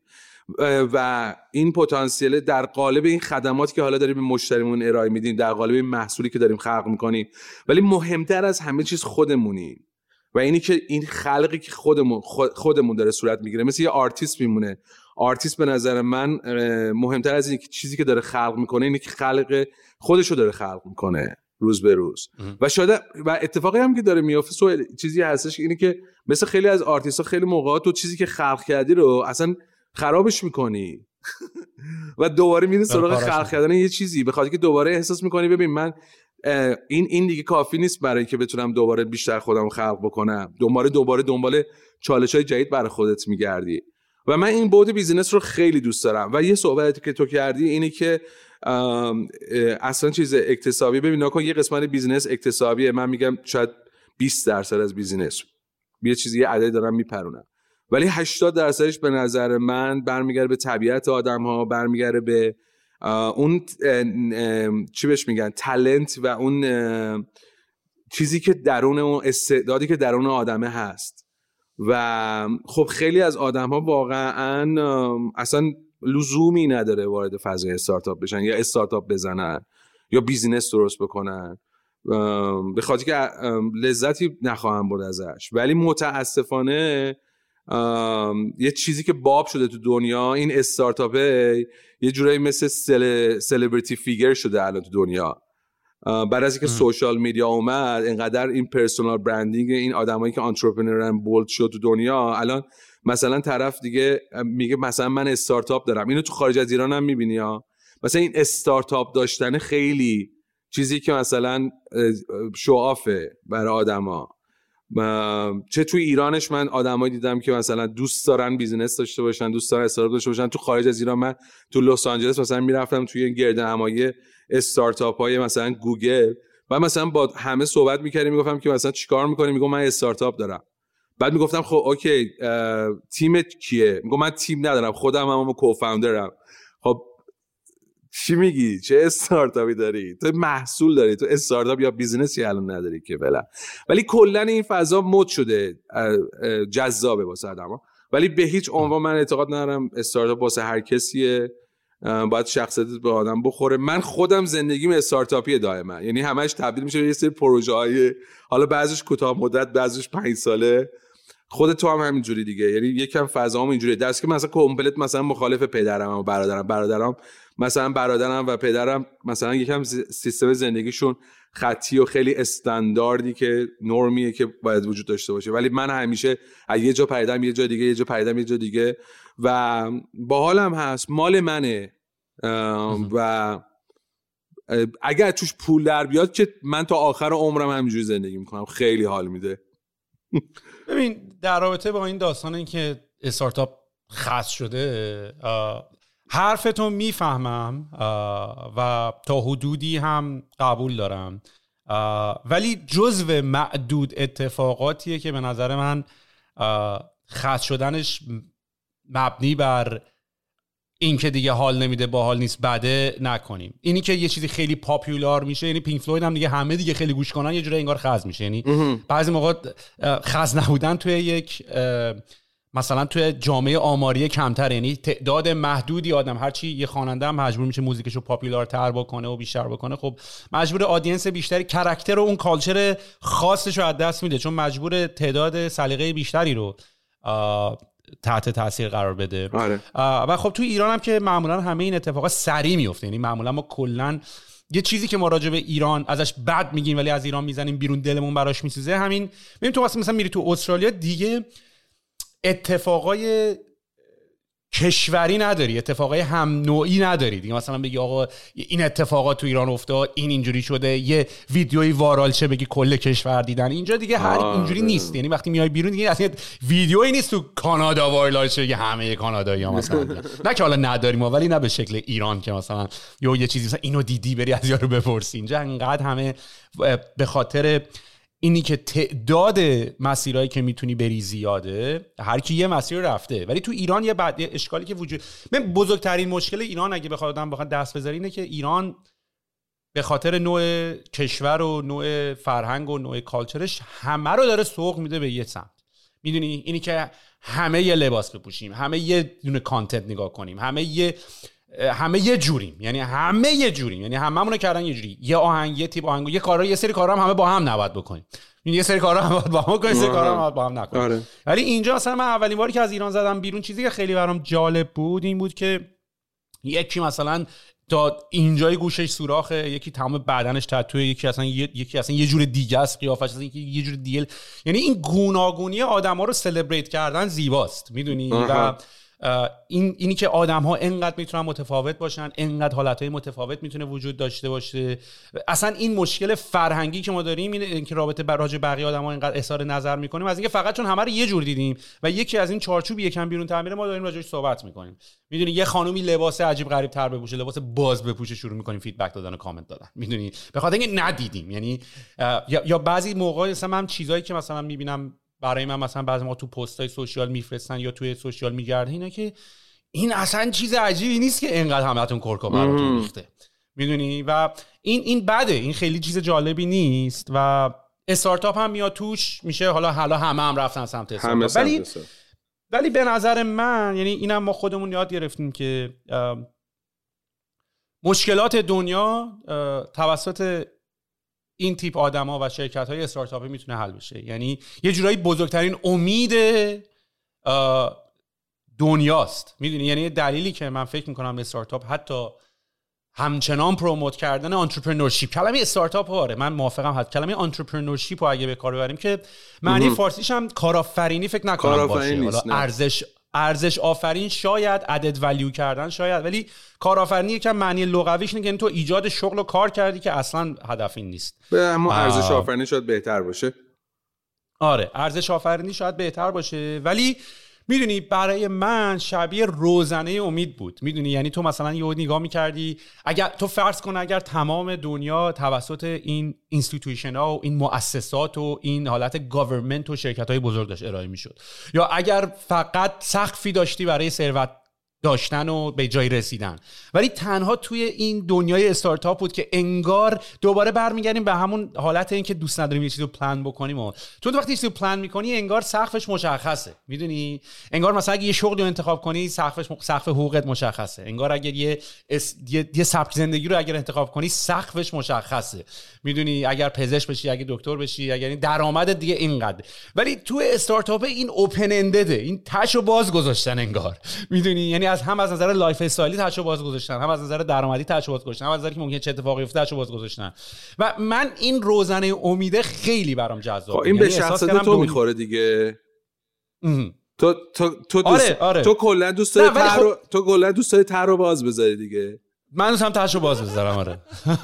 و این پتانسیل در قالب این خدماتی که حالا داریم به مشتریمون ارائه میدیم، در قالب این محصولی که داریم خلق میکنیم، ولی مهمتر از همه چیز خودمونیم و اینی که این خلقی که خودمون خودمون داره صورت میگیره. مثل یه آرتیست میمونه. آرتیست به نظر من مهمتر از این چیزی که داره خلق میکنه اینه که خلق خودشو داره خلق میکنه روز به روز. و شاید و اتفاقی هم که داره میفته سوال چیزی هستش اینه که مثل خیلی از آرتیست‌ها خیلی موقعات تو چیزی که خلق کردی رو اصلا خرابش میکنی و دوباره میری سراغ خلق کردن یه چیزی، به خاطر که دوباره احساس میکنی ببین من این این دیگه کافی نیست برای که بتونم دوباره بیشتر خودم خلق بکنم، دوباره دوباره دنبال چالش‌های جدید برای خودت میگردی. و من این بعد بیزینس رو خیلی دوست دارم. و یه صحبتی که تو کردی اینه که اصلا چیز اکتسابی، ببین نکن یه قسمت بیزینس اکتسابیه، من میگم شاید بیست درصد از بیزینس یه چیزی یه عددی دارم میپرونم، ولی هشتاد درصدش به نظر من برمیگره به طبیعت آدم‌ها، برمیگره به اون چی بهش میگن تالنت و اون چیزی که درون اون استعدادی که درون آدمه هست. و خب خیلی از آدم‌ها واقعاً اصلا لزومی نداره وارد فضای استارتاپ بشن یا استارتاپ بزنن یا بیزینس درست بکنن به خاطر که لذتی نخواهم برد ازش. ولی متاسفانه یه چیزی که باب شده تو دنیا، این استارتاپه یه جورایی مثل سل... سلبریتی فیگر شده الان تو دنیا. بعد از اینکه سوشال میدیا اومد اینقدر این پرسونال برندینگ این آدمایی که آنترپرنورن بولد شد تو دنیا، الان مثلا طرف دیگه میگه مثلا من استارتاپ دارم. اینو تو خارج از ایران هم میبینی ها، مثلا این استارتاپ داشتن خیلی چیزی که مثلا شوآفه برای آدما. چه توی ایرانش من آدمایی دیدم که مثلا دوست دارن بیزینس داشته باشن، دوست دارن استارتاپ داشته باشن. تو خارج از ایران من تو لس آنجلس مثلا میرفتم توی گردهمایی استارتاپ های مثلا گوگل و مثلا با همه صحبت میکردیم، میگفتم که مثلا چیکار میکنی؟ میگم من استارتاپ دارم. بعد میگفتم خب اوکی تیمت کیه؟ میگم من تیم ندارم، خودم هم کوفاندرم. خب چی میگی؟ چه استارتاپی داری؟ تو محصول داری، تو استارتاپ یا بیزینسی الان نداری که بله. ولی کلا این فضا مد شده، جذابه واسه آدما. ولی به هیچ عنوان من اعتقاد ندارم استارتاپ واسه هر کسیه، باید شخصیتت به آدم بخوره. من خودم زندگیم استارتاپیه دائما، یعنی همش تبدیل میشه به یه سری پروژه‌های، حالا بعضیش کوتاه مدت، بعضیش پنج ساله. خودت تو هم همینجوری دیگه، یعنی یکم فضاام اینجوریه. درست که مثلا کامپلت مثلا مخالف پدرم و برادرم برادرم مثلا برادرم و پدرم مثلا یکم سیستم زندگیشون خطی و خیلی استانداردی که نرمیه که باید وجود داشته باشه، ولی من همیشه یه جا پریدم یه جا دیگه، یه جا پریدم یه جا دیگه و باحالم هست، مال منه. و اگر توش پول در بیاد که من تا آخر عمرم همینجوری زندگی میکنم، خیلی حال میده. ببین در رابطه با این داستان این که استارتاپ خاص شده، حرفتون میفهمم و تا حدودی هم قبول دارم، ولی جزو معدود اتفاقاتیه که به نظر من خاص شدنش مبنی بر این که دیگه حال نمیده، باحال نیست، بده نکنیم. اینی که یه چیزی خیلی پاپولار میشه، یعنی پینک فلوید هم دیگه همه دیگه خیلی گوش کنن، یه جوری انگار خاص میشه. یعنی بعضی موقع خاص نبودن توی یک مثلا توی جامعه آماری کمتر، یعنی تعداد محدودی آدم، هرچی یه خواننده هم مجبور میشه موزیکشو پاپولارتر بکنه و بیشتر بکنه، خب مجبور آدینس بیشتری کاراکتر و اون کالچر خاصش رو از دست میده، چون مجبور تعداد سلیقه بیشتری رو تحت تاثیر قرار بده. آره. و خب تو ایران هم که معمولا همه این اتفاقا سریع میفته، یعنی معمولا ما کلا یه چیزی که ما راجع به ایران ازش بد میگیم ولی از ایران میزنیم بیرون، دلمون براش میسوزه. همین ببین تو واسه مثلا میری تو استرالیا دیگه اتفاقای کشوری نداری، اتفاقای هم نوعی نداری دیگه. مثلا بگی آقا این اتفاقات تو ایران افتاد، این اینجوری شده، یه ویدیوی وایرال شه بگی کل کشور دیدن. اینجا دیگه هر اینجوری نیست، یعنی وقتی میای بیرون دیگه اصلا ویدیویی نیست تو کانادا وایرال شه که همه کانادایی‌ها مثلا نه که حالا نداریم ما، ولی نه به شکل ایران که مثلا یه یه چیزی مثلا اینو دیدی بری از یارو بپرسی. اینجا انقدر همه به خاطر اینی که تعداد مسیرهایی که میتونی بری زیاده، هر کی یه مسیر رفته. ولی تو ایران یه بعد اشکالی که وجود، من بزرگترین مشکل ایران اگه بخواد آدم بخواد دست بذاره اینه که ایران به خاطر نوع کشور و نوع فرهنگ و نوع کالچرش همه رو داره سوق میده به یه سمت. میدونی اینی که همه یه لباس بپوشیم، همه یه دونه کانتنت نگاه کنیم، همه یه همه یه جوریم، یعنی همه یه جوریم، یعنی هممون کردن یه جوری، یه آهنگ، یه تیپ آهنگ، یه کارا، یه سری کارا هم همه با هم نباید بکنیم. یعنی یه سری کارا هم باید با هم کنیم، سری کارا هم باید با هم نکنیم. آره. ولی اینجا مثلا من اولین باری که از ایران زدم بیرون، چیزی که خیلی برام جالب بود این بود که یکی مثلا تا اینجای گوشش سوراخه، یکی تمام بدنش تتوه، یکی اصلا یکی اصلا یه جور دیگه است قیافش، اصلا یکی یه جور دیگه. یعنی این گوناگونی آدما رو سلبریت کردن زیباست، میدونی. و این اینی که آدم‌ها اینقدر میتونن متفاوت باشن، اینقدر حالتهای متفاوت میتونه وجود داشته باشه. اصلا این مشکل فرهنگی که ما داریم اینه که رابطه براج بقیه آدم‌ها اینقدر اظهار نظر میکنیم از اینکه فقط چون همه رو یه جور دیدیم و یکی از این چارچوب یکم بیرون تعمیره ما داریم راجعش صحبت میکنیم. میدونی یه خانومی لباس عجیب غریب تر بپوشه، لباس باز بپوشه، شروع میکنیم فیدبک دادن و کامنت دادن، میدونی، به خاطر اینکه ندیدیم. یعنی یا, یا بعضی موقع مثلا من چیزایی که مثلا میبینم برای من مثلا بعضی ما تو پست‌های سوشیال میفرستن یا توی سوشیال میگرده اینا که این اصلا چیز عجیبی نیست که اینقدر همتون کرکو براتون ریخته، میدونی. و این این بده، این خیلی چیز جالبی نیست و استارتاپ هم میاد توش میشه. حالا حالا همه هم رفتن سمت استارتاپ، ولی ولی به نظر من یعنی اینم ما خودمون یاد گرفتیم که مشکلات دنیا توسط این تیپ آدما و شرکت‌های استارتاپی میتونه حل بشه. یعنی یه جورایی بزرگترین امید دنیاست، میدونی. یعنی دلیلی که من فکر میکنم استارتاپ حتی همچنان پروموت کردن انترپرنورشیپ، کلمه استارتاپ آره من موافقم، حتی کلمه انترپرنورشیپ رو اگه به کار ببریم که معنی فارسیش هم کارآفرینی فکر نکنم باشه. حالا ارزش ارزش آفرین شاید، added value کردن شاید، ولی کارآفرینی یکم معنی لغویش اینه که تو ایجاد شغل و کار کردی که اصلا هدف این نیست. اما ارزش آفرینی شاید بهتر باشه. آره ارزش آفرینی شاید بهتر باشه، ولی میدونی برای من شبیه روزنه امید بود، میدونی. یعنی تو مثلا یه نگاه میکردی، اگر تو فرض کن اگر تمام دنیا توسط این اینستیتوشن ها و این مؤسسات و این حالت گاورمنت و شرکت های بزرگ داشت ارائه میشد، یا اگر فقط سقفی داشتی برای ثروت داشتن و به جای رسیدن، ولی تنها توی این دنیای استارتاپ بود که انگار دوباره برمیگردیم به همون حالت این که دوست نداریم یه چیزی رو پلن بکنیم. و تو وقتی یه چیزی رو پلن میکنی انگار سقفش مشخصه، میدونی. انگار مثلا اگه یه شغلی رو انتخاب کنی سقفش سقف حقوقت مشخصه. انگار اگر یه اس... یه, یه سبک زندگی رو اگر انتخاب کنی سقفش مشخصه، میدونی. اگر پزشک بشی، اگه دکتر بشی، اگر این درآمدت دیگه اینقدر. ولی تو استارتاپ این اوپن اندده، این تاشو باز گذاشتن انگار، میدونی. یعنی از هم از نظر لایف استایلی تاشو باز گذاشتن، هم از نظر درآمدی تاشو باز گذاشتن، هم از نظر که ممکنه چه اتفاقی بیفته تاشو باز گذاشتن. و من این روزنه امید خیلی برام جذاب. این به شخصیت تو میخوره دیگه. تو تو تو دوست آره، آره. تو کلا دوست داری تر خب... تو کلا دوست داری تر رو باز بذاری دیگه. من دوستم تاشو باز بذارم. آره.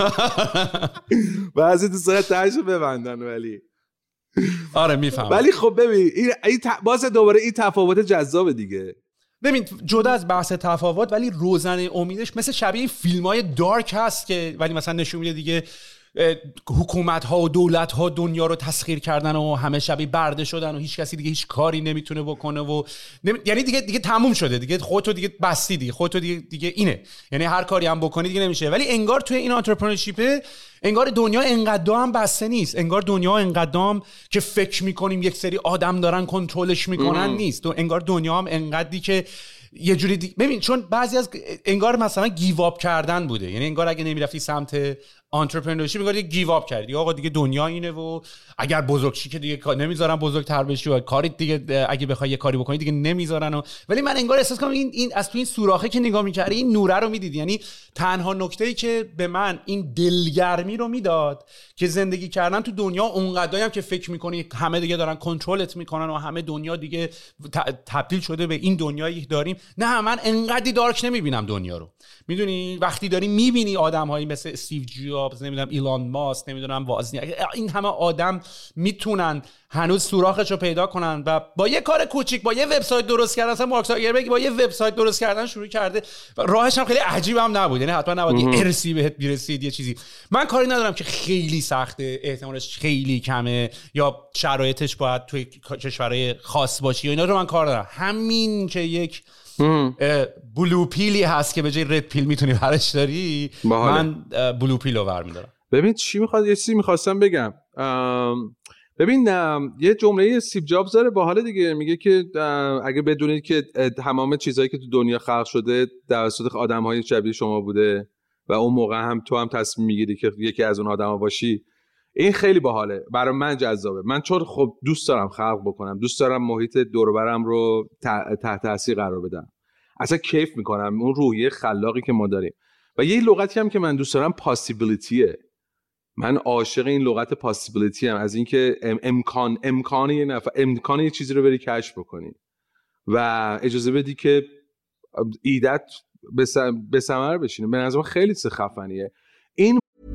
بعضی دوستان تاشو ببندن ولی آره میفهمم. ولی خب ببین این این باز دوباره این تفاوت جذاب دیگه. ببین جدا از بحث تفاوت، ولی روزنه امیدش مثل شبیه فیلم‌های دارک هست که ولی مثلا نشون میده دیگه حکومت‌ها و دولت‌ها دنیا رو تسخیر کردن و همه شبیه برده شدن و هیچ کسی دیگه هیچ کاری نمیتونه بکنه و نمی... یعنی دیگه دیگه تموم شده دیگه، خودتو دیگه بستی دیگه، خودتو دیگه دیگه اینه، یعنی هر کاری هم بکنی دیگه نمیشه. ولی انگار توی این انترپرنورشیپ انگار دنیا انقدر هم بسته نیست، انگار دنیا انقدر که فکر میکنیم یک سری آدم دارن کنترلش میکنن ام. نیست. و انگار دنیا هم انقدری که یه جوری دی... ببین چون بعضی از انگار مثلا گیو اپ کردن بوده، یعنی انگار اگه نمیرفتی سمت انترپرنورشیپ انگار دیگه گیو اپ کردی، آقا دیگه دنیا اینه و اگر بزرگ شی که دیگه نمیذارن بزرگتر بشی و کاری دیگه اگه بخوای یه کاری بکنی دیگه نمیذارن. و ولی من انگار احساس کنم این این از تو این سوراخه که نگاه می‌کردی این نوره رو می‌دیدی. یعنی تنها نکته‌ای که به من این دلگرمی رو میداد که زندگی کردن تو دنیا اونقدری هم که فکر می‌کنی همه دیگه دارن کنترلت میکنن و همه دنیا دیگه تبدیل شده به این دنیایی که داریم. نه من انقدری دارک نمی‌بینم دنیا رو، میدونی. وقتی داری می‌بینی آدم‌هایی مثل استیو جابز، نمیدونم ایلان ماسک، نمیدونم وازنی، این همه آدم میتونن هنوز سوراخش رو پیدا کنن و با یه کار کوچیک، با یه وبسایت درست کردن، مثلا مارک زاکربرگ با یه وبسایت درست کردن شروع کرده، راهش هم خیلی عجیب هم نبود، یعنی حتما نباید یه ارسی بهت برسید یه چیزی. من کاری ندارم که خیلی سخته، احتمالش خیلی کمه یا شرایطش باید توی کشورهای خاص باشه یا اینا رو من کار ندارم. همین که یک بلو پیلی هست که به جای رد پیل میتونی برش داری، من بلو پیل رو برمیدارم. ببین چی میخواد، یه چیزی میخواستم بگم. ببین یه جمله استیو جابز داره باحال دیگه، میگه که اگه بدونید که تمام چیزایی که تو دنیا خلق شده توسط آدم‌های شبیه شما بوده و اون موقع هم تو هم تصمیم میگیری که یکی از اون آدما باشی، این خیلی باحاله، برای من جذابه. من چون خب دوست دارم خلق بکنم، دوست دارم محیط دور و برم رو تحت تاثیر قرار بدم، اصلا کیف میکنم اون روحیه خلاقی که ما داریم. و یه لغتی هم که من دوست دارم پاسیبیلیتیه. من عاشق این لغت پاسیبیلیتی هم، از اینکه امکان امکان یه نفر امکان یه چیزی رو بری کشف بکنی و اجازه بدی که ایدت به ثمر بشینه. به نظرم خیلی چیز خفنیه این.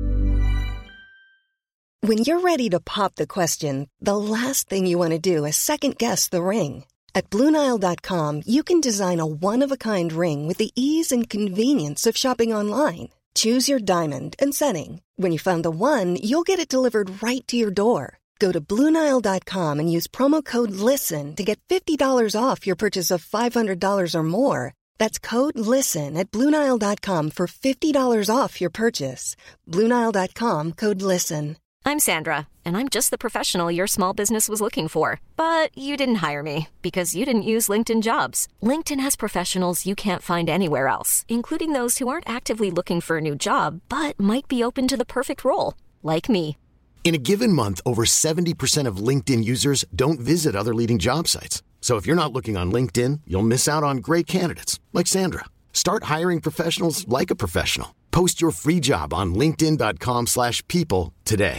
When you're ready to pop the question, the last thing you want to do is second guess the ring. At Blue Nile dot com, you can design a one-of-a-kind ring with the ease and convenience of shopping online. Choose your diamond and setting. When you find the one, you'll get it delivered right to your door. Go to Blue Nile dot com and use promo code LISTEN to get fifty dollars off your purchase of five hundred dollars or more. That's code LISTEN at Blue Nile dot com for fifty dollars off your purchase. Blue Nile dot com, code LISTEN. I'm Sandra, and I'm just the professional your small business was looking for. But you didn't hire me because you didn't use LinkedIn Jobs. LinkedIn has professionals you can't find anywhere else, including those who aren't actively looking for a new job, but might be open to the perfect role, like me. In a given month, over seventy percent of LinkedIn users don't visit other leading job sites. So if you're not looking on LinkedIn, you'll miss out on great candidates like Sandra. Start hiring professionals like a professional. Post your free job on linkedin dot com slash people today.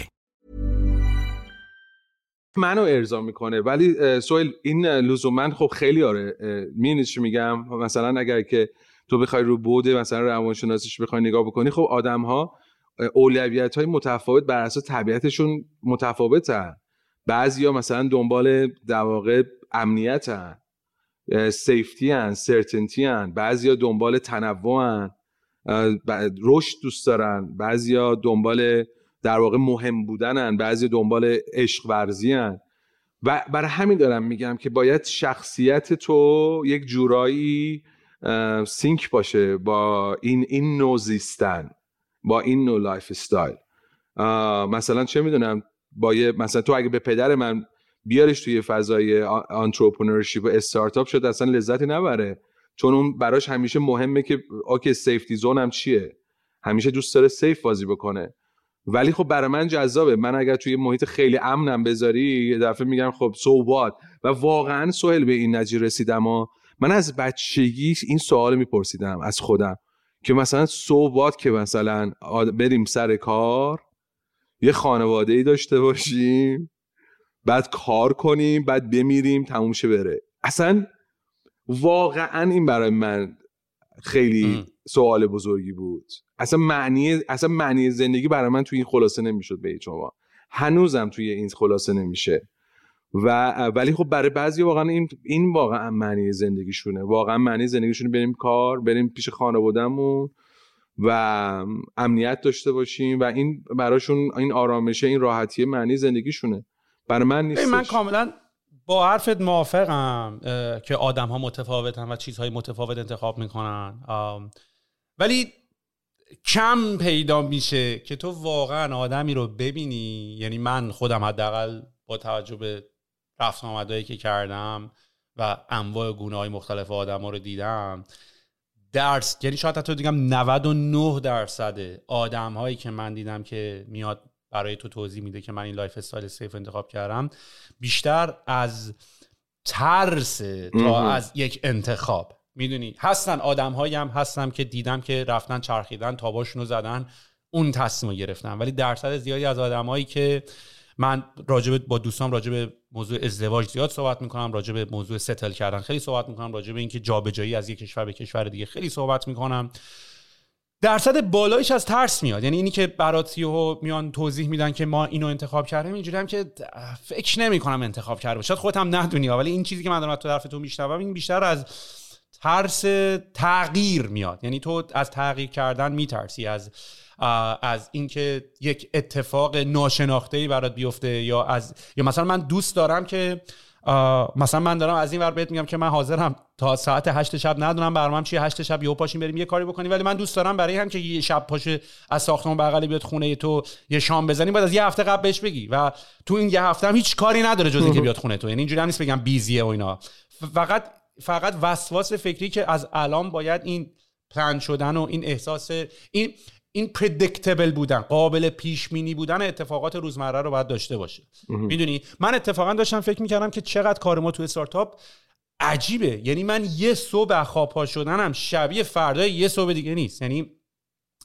منو ارضا میکنه، ولی سوال این لزوما خب خیلی آره می‌بینید چی میگم. مثلا اگر که تو بخوای رو بعد مثلا روانشناسیش بخوای نگاه بکنی، خب آدم‌ها اولویت‌های متفاوت بر اساس طبیعتشون متفاوتن. بعضیا مثلا دنبال در واقع امنیتن، سیفتی ان، سرتنتی ان، بعضیا دنبال تنوعن، رشد دوست دارن، بعضیا دنبال در واقع مهم بودنن، بعضی دنبال عشق ورزی هن. و برای همین دارم میگم که باید شخصیت تو یک جورایی سینک باشه با این این نوع زیستن، با این نوع لایف استایل. مثلا چه میدونم، با یه مثلا تو اگه به پدر من بیارش توی فضای آنترپرنورشیپ و استارتاپ، شد اصلا لذتی نبره، چون اون براش همیشه مهمه که اوکی سیفتی زون هم چیه، همیشه دوست داره سیف بازی بکنه. ولی خب برای من جذابه. من اگر توی محیط خیلی امنم بذاری، یه دفعه میگم خب so what. و واقعا سهیل به این نتیجه رسیدم. و من از بچگی این سوال میپرسیدم از خودم که مثلا so what که مثلا بریم سر کار، یه خانواده‌ای داشته باشیم، بعد کار کنیم، بعد بمیریم، تموم شه بره. اصلا واقعا این برای من خیلی ام. سوال بزرگی بود. اصلا معنی اصلا معنی زندگی برای من توی این خلاصه نمیشد به هیچ عنوان. هنوزم توی این خلاصه نمیشه. و ولی خب برای بعضی واقعا این این واقعا معنی زندگیشونه. واقعا معنی زندگیشونه بریم کار، بریم پیش خانواده‌مون و امنیت داشته باشیم و این براشون این آرامشه، این راحتی معنی زندگیشونه. برای من نیستش. من کاملا با حرفت موافقم که آدم ها متفاوتن و چیزهای متفاوت انتخاب میکنن، ولی کم پیدا میشه که تو واقعا آدمی رو ببینی. یعنی من خودم حداقل با توجه به رفت آمدایی که کردم و انواع گونه‌های مختلف آدم ها رو دیدم، درس یعنی شاید حتی دیگم نود و نه درصد آدم هایی که من دیدم که میاد برای تو توضیح میده که من این لایف استایل سیف انتخاب کردم، بیشتر از ترس تا از یک انتخاب. میدونی هستن آدم هایی هم هستن که دیدم که رفتن چرخیدن، تاباشونو زدن، اون تصمیم رو گرفتن. ولی درصد زیادی از آدم هایی که من راجب با دوستام راجب موضوع ازدواج زیاد صحبت میکنم، راجب موضوع ستل کردن خیلی صحبت میکنم، راجب اینکه جابجایی از یک کشور به کشور دیگه خیلی صحبت میکنم، درصد بالایش از ترس میاد. یعنی اینی که براتی و میان توضیح میدن که ما اینو انتخاب کردیم، اینجوری هم که فکر نمی کنم انتخاب کرده باشد، خودت هم ندونی، ولی این چیزی که من دارم تو طرف تو میشنوم این بیشتر از ترس تغییر میاد. یعنی تو از تغییر کردن میترسی، از از اینکه یک اتفاق ناشناخته‌ای برات بیفته، یا از یا مثلا من دوست دارم که مثلا من دارم از این ور بهت میگم که من حاضرم تا ساعت هشت شب، ندونم برنامه‌ام چیه، هشت شب یهو پاشیم بریم یه کاری بکنیم، ولی من دوست دارم برای هم که یه شب پاشه از ساختمون بغل بیاد خونه تو یه شام بزنیم، بعد از یه هفته قبل بهش بگی و تو این یه هفته هم هیچ کاری نداره جز اینکه بیاد خونه تو. یعنی اینجوری هم نیست بگم بیزیه و اینا، فقط فقط وسواس فکری که از الان باید این پلان شدن و این احساس این این پردیکتبل بودن، قابل پیش بینی بودن اتفاقات روزمره رو باید داشته باشه. میدونی من اتفاقا داشتم فکر میکردم که چقدر کار ما تو استارتاپ عجیبه. یعنی من یه صبح خواب پا شدنم شبیه فردای یه صبح دیگه نیست. یعنی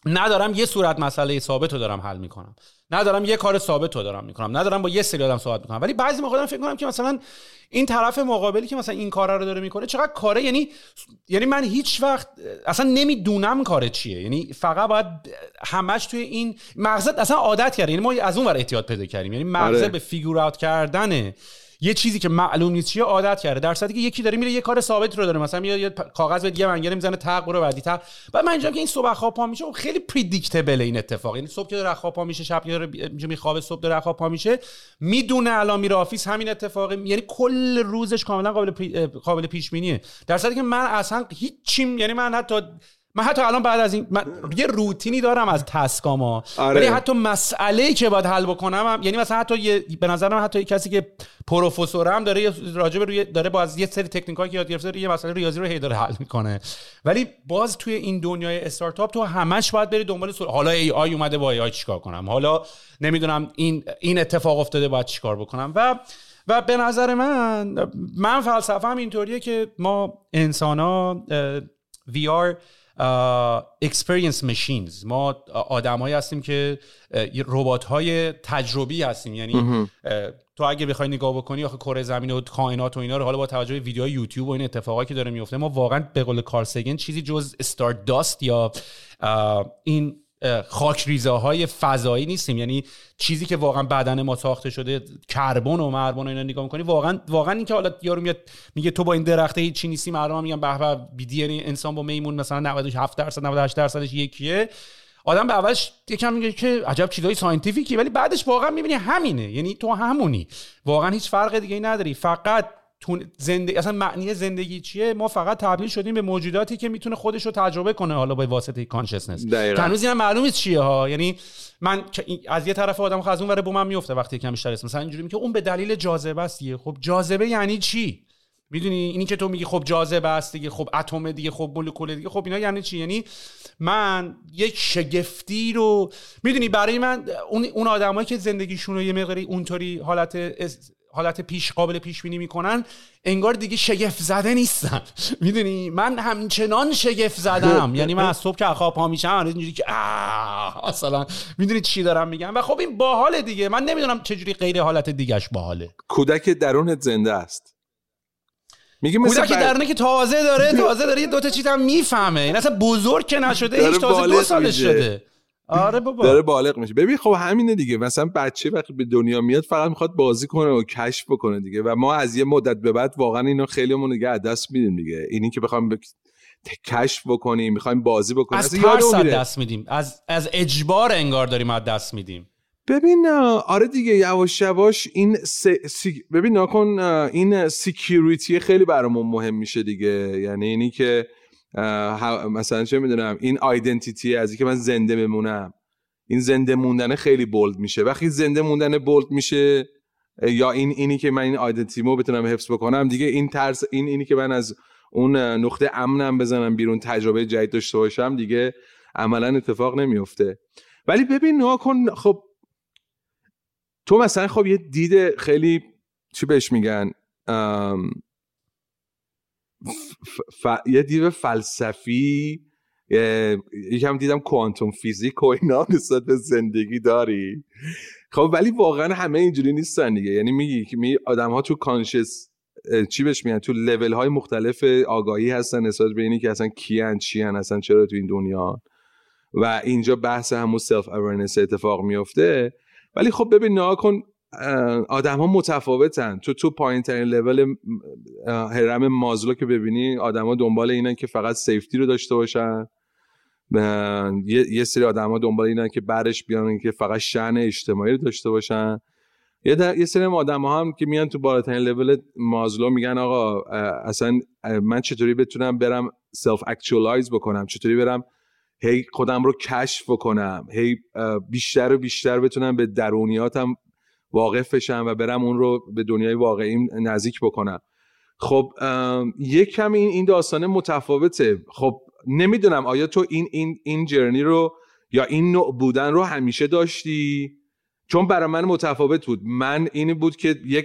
ندارم یه صورت مسئله ثابت رو دارم حل میکنم، ندارم یه کار ثابت رو دارم میکنم، ندارم با یه سری آدم صحبت میکنم. ولی بعضی موقع فکر کنم که مثلا این طرف مقابلی که مثلا این کارا رو داره میکنه چقدر کاره، یعنی یعنی من هیچ وقت اصلا نمیدونم کار چیه، یعنی فقط باید همش توی این مغزت اصلا عادت کرده، یعنی ما از اون ور احتیاط پیدا کردیم، یعنی مغزت به فیگور اوت کردن یه چیزی که معلوم نیست چیه عادت کرده، در صورتی که یکی داره میره یه کار ثابت رو داره، مثلا میاد یه کاغذ به یه منگره میزنه تق برو بعدی تق. بعد من اینجام که این صبح خواب پا میشه خیلی پردیکتبل این اتفاق، یعنی صبح که داره خواب پا میشه، شب که داره میخوابه، صبح داره خواب پا میشه، میدونه الان میره آفیس همین اتفاقه، یعنی کل روزش کاملا قابل پی... قابل پیش بینیه. در صورتی که من اصلا هیچیم، یعنی من حتی من حتی الان بعد از این من یه روتینی دارم از تسکاما، آره. ولی حتی مسئله‌ای که باید حل بکنم هم، یعنی مثلا حتی یه به نظر من حتی کسی که پروفسورم داره راجع به روی داره باز یه سری تکنیکایی که یاد گرفته یه مسئله ریاضی رو هی داره حل میکنه، ولی باز توی این دنیای استارتاپ تو همش باید بری دنبال سر... حالا ای آی اومده با ای آی چیکار کنم، حالا نمیدونم این این اتفاق افتاده باید چیکار بکنم. و و به نظر من من فلسفه‌ام اینطوریه که ما انسانا وی آر experience machines، ما آدم‌هایی هستیم که ربات‌های تجربی هستیم، یعنی تو اگه بخوای نگاه بکنی آخه کره زمین و کائنات و اینا رو حالا با توجه به ویدیوهای یوتیوب و این اتفاقایی که داره میفته، ما واقعا به قول کارل سگن چیزی جز استار داست یا این خاکریزه‌های فضایی نیستیم، یعنی چیزی که واقعا بدن ما ساخته شده، کربن و مربن و اینا نگاه می‌کنی، واقعا واقعا این که حالا یارو میاد میگه تو با این درخته هیچ نیستی، مردم میگن به به بی دی ان انسان با میمون مثلا نود و هفت درصد نود و هشت درصدش یکیه، آدم به اولش یکم میگه که عجب چیزای ساینتیفیکی، ولی بعدش واقعا میبینی همینه، یعنی تو همونی، واقعا هیچ فرق دیگه ای نداری، فقط زندگی اصلا معنی زندگی چیه؟ ما فقط تبدیل شدیم به موجوداتی که میتونه خودش رو تجربه کنه، حالا با واسطه کانشسنس. هنوز اینا معلومه چیه ها، یعنی من از یه طرف آدم از اون ور بومم میفته وقتی یکم بیشتر است، مثلا اینجوری میگه اون به دلیل جاذبه است دیگه. خب جاذبه یعنی چی؟ میدونی اینی که تو میگی خب جاذبه است دیگه، خب اتم دیگه، خب مولکول دیگه، خب اینا یعنی چی؟ یعنی من یک شگفتی رو میدونی برای من اون اون آدمایی که زندگیشون رو یه مقداری اونطوری حالت حالت پیش قابل پیش بینی میکنن، انگار دیگه شگفت زده نیستن. میدونی من همچنان شگفت زدم، یعنی من از صبح که خواب پا میشم اینجوری که آه مثلا میدونی چی دارم میگم، و خب این باحاله دیگه. من نمیدونم چجوری غیر حالت دیگهش باحاله. کودک درونت زنده است. میگه مثلا کودک درونه که تازه داره تازه داره یه دو تا چیز هم میفهمه، این اصلا بزرگ که نشده، هیچ تازه دو سالش شده. آره بابا داره بالغ میشه. ببین خب همینه دیگه، مثلا بچه وقتی به دنیا میاد فقط میخواد بازی کنه و کشف بکنه دیگه، و ما از یه مدت به بعد واقعا اینو خیلیمون دیگه از دست میدیم دیگه. اینی که بخوایم ب... کشف بکنیم، میخوایم بازی بکنیم، از ترس از دست میدیم، از از اجبار انگار داریم از دست میدیم. ببین آره دیگه یواش یواش این س... سی... ببین نکن این سکیوریتی خیلی برامون مهم میشه دیگه، یعنی اینی که مثلا چه میدونم این آیدنتیتی از اینکه من زنده بمونم، این زنده موندن خیلی بولد میشه. وقتی زنده موندن بولد میشه، یا این اینی که من این آیدنتیتیمو بتونم حفظ بکنم دیگه، این ترس این اینی که من از اون نقطه امنم بزنم بیرون، تجربه جدید داشته باشم دیگه، عملا اتفاق نمیفته. ولی ببین نها کن، خب تو مثلا خب یه دید خیلی چی بهش میگن ف... ف... یه دید فلسفی، یکم دیدم کوانتوم فیزیک و اینا نسبت به زندگی داری. خب ولی واقعا همه اینجوری نیستن دیگه، یعنی میگی که می آدم ها تو کانشس چی بهش میگن، تو لول های مختلف آگاهی هستن نسبت به اینی که اصلا کیان چیان، اصلا چرا تو این دنیا، و اینجا بحث همون سلف اورننس اتفاق میفته. ولی خب ببین نها کن، آدم ها متفاوتن. تو تو پایین ترین لول هرم مازلو که ببینی، آدم ها دنبال اینن که فقط سیفتی رو داشته باشن، یه, یه سری آدم ها دنبال اینن که برش بیان که فقط شأن اجتماعی رو داشته باشن، یه, یه سری آدم ها هم که میان تو بالاترین لول مازلو میگن آقا اصلا من چطوری بتونم برم سلف اکچوالایز بکنم، چطوری برم هی خودم رو کشف بکنم، هی بیشتر و بیشتر بتونم به درونیاتم واقف بشم و برم اون رو به دنیای واقعی نزدیک بکنم. خب یک کم این این داستانه متفاوته. خب نمیدونم آیا تو این این این جرنی رو یا این نوع بودن رو همیشه داشتی؟ چون برای من متفاوت بود. من این بود که یک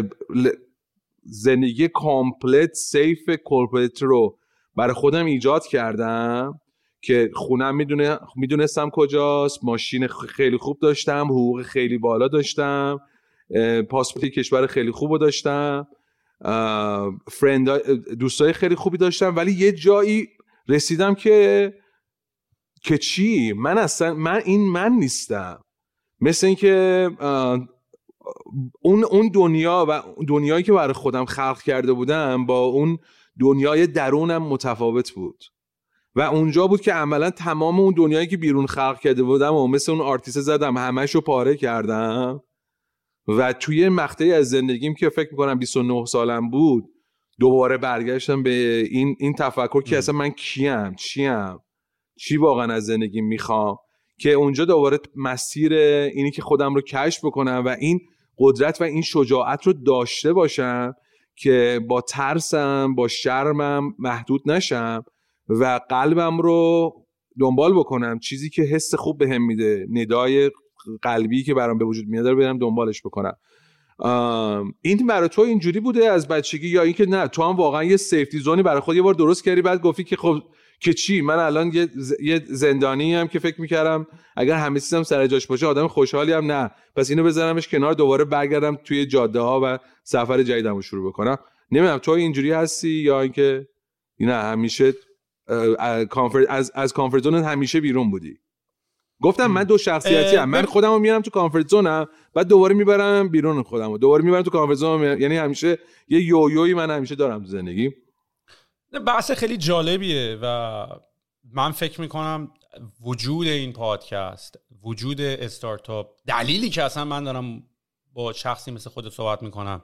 زندگی کامپلت سیف کورپوریت رو برای خودم ایجاد کردم که خونم میدونه میدونستم کجاست، ماشین خیلی خوب داشتم، حقوق خیلی بالا داشتم، پاسپورت کشور خیلی خوبو داشتم، فرند دوستای خیلی خوبی داشتم، ولی یه جایی رسیدم که که چی من اصلا من این من نیستم. مثل این که اون اون دنیا و دنیایی که برای خودم خلق کرده بودم با اون دنیای درونم متفاوت بود و اونجا بود که عملا تمام اون دنیایی که بیرون خلق کرده بودم و مثل اون آرتیست زدم، همه‌شو پاره کردم و توی مقطعی از زندگیم که فکر میکنم بیست و نه سالم بود دوباره برگشتم به این این تفکر که اصلا من کیم، چیم، چی واقعا از زندگی میخوام، که اونجا دوباره مسیر اینی که خودم رو کشف بکنم و این قدرت و این شجاعت رو داشته باشم که با ترسم با شرمم محدود نشم و قلبم رو دنبال بکنم، چیزی که حس خوب بهم میده، ندای قلبی که برام به وجود میاد رو برم دنبالش بکنم. این برای تو اینجوری بوده از بچگی یا اینکه نه تو هم واقعا یه سیفتی زونی برای خود یه بار درست کردی بعد گفتی که خب که چی من الان یه, ز... یه زندانی هم که فکر میکردم اگر همه چیزم سر جاش باشه آدم خوشحالی هم، نه پس اینو بذارمش کنار دوباره برگردم توی جاده ها و سفر جدیدم رو شروع بکنم. نمیدونم تو اینجوری هستی یا اینکه نه همیشه از از کامفورت زون همیشه بیرون بودی؟ گفتم من دو شخصیتی ام، من خودم رو میارم تو کامفورت زونم بعد دوباره میبرم بیرون خودم رو دوباره میبرم تو کامفورت زون، یعنی همیشه یه یویویی من همیشه دارم تو زندگی. بحث خیلی جالبیه و من فکر میکنم وجود این پادکست، وجود استارتاپ، دلیلی که اصلا من دارم با شخصی مثل خودت صحبت میکنم،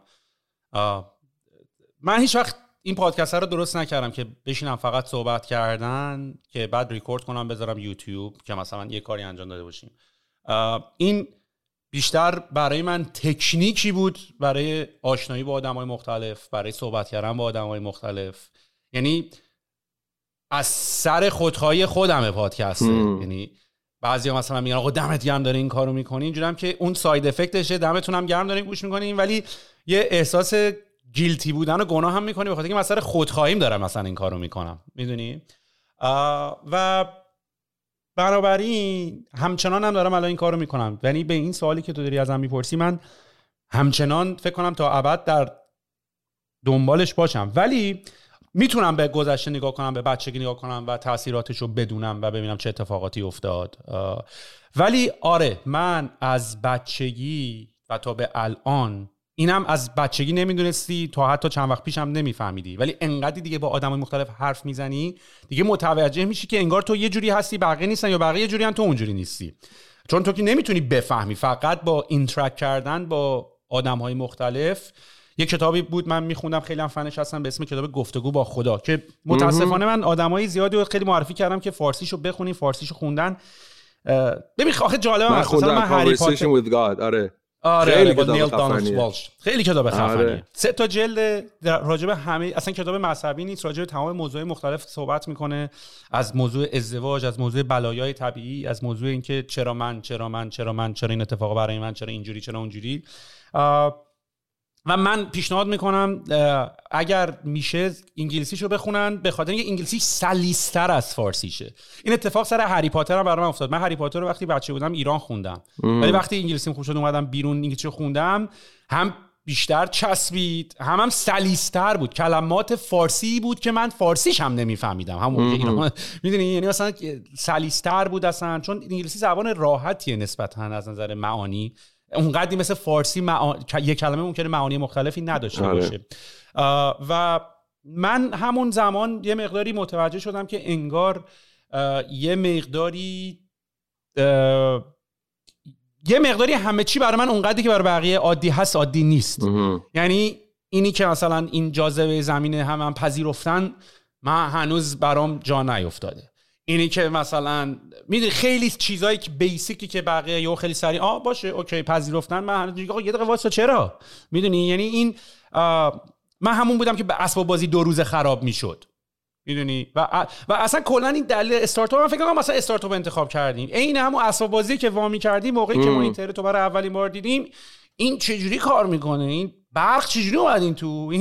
من هیچ وقت این پادکست رو درست نکردم که بشینم فقط صحبت کردن که بعد ریکورد کنم بذارم یوتیوب که مثلا یه کاری انجام داده باشیم. این بیشتر برای من تکنیکی بود برای آشنایی با آدمای مختلف، برای صحبت کردن با آدمای مختلف. یعنی از سر خودخواهی خودمه پادکسته. یعنی بعضیا مثلا میگن آقا دمت گرم داره این کارو میکنی، اینجوری هم که اون ساید افکتشه، دمتون هم گرم دارین گوش میکنین، ولی یه احساس گیلتی بودن و گناه هم میکنی بخاطر اینکه مثلا خودخواهیم دارم مثلا این کارو میکنم، میدونی؟ و بنابراین همچنان هم دارم الان این کارو میکنم. یعنی به این سوالی که تو داری ازم میپرسی من همچنان فکر کنم تا ابد در دنبالش باشم، ولی میتونم به گذشته نگاه کنم، به بچگی نگاه کنم و تاثیراتش رو بدونم و ببینم چه اتفاقاتی افتاد. ولی آره من از بچگی و تا به الان، اینم از بچگی نمیدونستی تا حتی چند وقت پیشم نمیفهمیدی، ولی انقدر دیگه با آدمای مختلف حرف میزنی دیگه متوجه میشی که انگار تو یه جوری هستی بقیه نیستن یا بقیه یه جوری هم تو اونجوری نیستی، چون تو که نمیتونی بفهمی فقط با اینتراکت کردن با آدمهای مختلف. یک کتابی بود من میخوندم خیلی هم فنش هستم به اسم کتاب گفتگو با خدا که متاسفانه من آدمای زیادی رو خیلی معرفی کردم که فارسیشو بخونین، فارسیشو خوندن. ببین آخه جالبه مثلا من هری پاتر with God. آره آره خیلی کتاب خفنیه، خیلی کتاب خفنیه. آره. سه تا جلد راجع به همه، اصلا کتاب مذهبی نیست، راجع به تمام موضوعات مختلف صحبت میکنه، از موضوع ازدواج، از موضوع بلایای طبیعی، از موضوع اینکه چرا من چرا من چرا من چرا این اتفاق برای من، چرا اینجوری چرا اونجوری. و من پیشنهاد میکنم اگر میشه انگلیسیشو بخونن، به خاطر اینکه انگلیسی سلیس‌تر از فارسیشه. این اتفاق سر هری پاتر هم برای من افتاد. من هری پاتر رو وقتی بچه بودم ایران خوندم، ولی وقتی انگلیسیم خوب شد اومدم بیرون انگلیسی خوندم، هم بیشتر چسبید، هم هم سلیس‌تر بود. کلمات فارسی بود که من فارسیش هم نمیفهمیدم همون ایران، میدونی؟ یعنی مثلا سلیس‌تر بود اصلا، چون انگلیسی زبان راحتیه نسبتاً از نظر معانی، اونقدری مثل فارسی معا... یک کلمه ممکنه معانی مختلفی نداشته باشه. و من همون زمان یه مقداری متوجه شدم که انگار یه مقداری یه مقداری همه چی برای من اونقدری که برای بقیه عادی هست عادی نیست. یعنی اینی که مثلا این جاذبه زمینه هم, هم پذیرفتن من هنوز برام جا نیفتاده. اینی که مثلا میدونی خیلی چیزایی که بیسیکی که بقیه یا خیلی سریع آه باشه اوکی پذیرفتن، من هنوز آقا یه دقیقه واسه چرا، میدونی؟ یعنی این من همون بودم که به اسباب بازی دو روز خراب میشد، میدونی؟ و و اصلا کلا این دلیل استارتاپ من فکر کنم مثلا استارتاپ انتخاب کردیم عین همون اسباب بازی که وامی کردیم موقعی ام. که ما اینترنت رو برای اولین بار دیدیم، این چجوری کار میکنه، این برق چجوری اومد این تو، این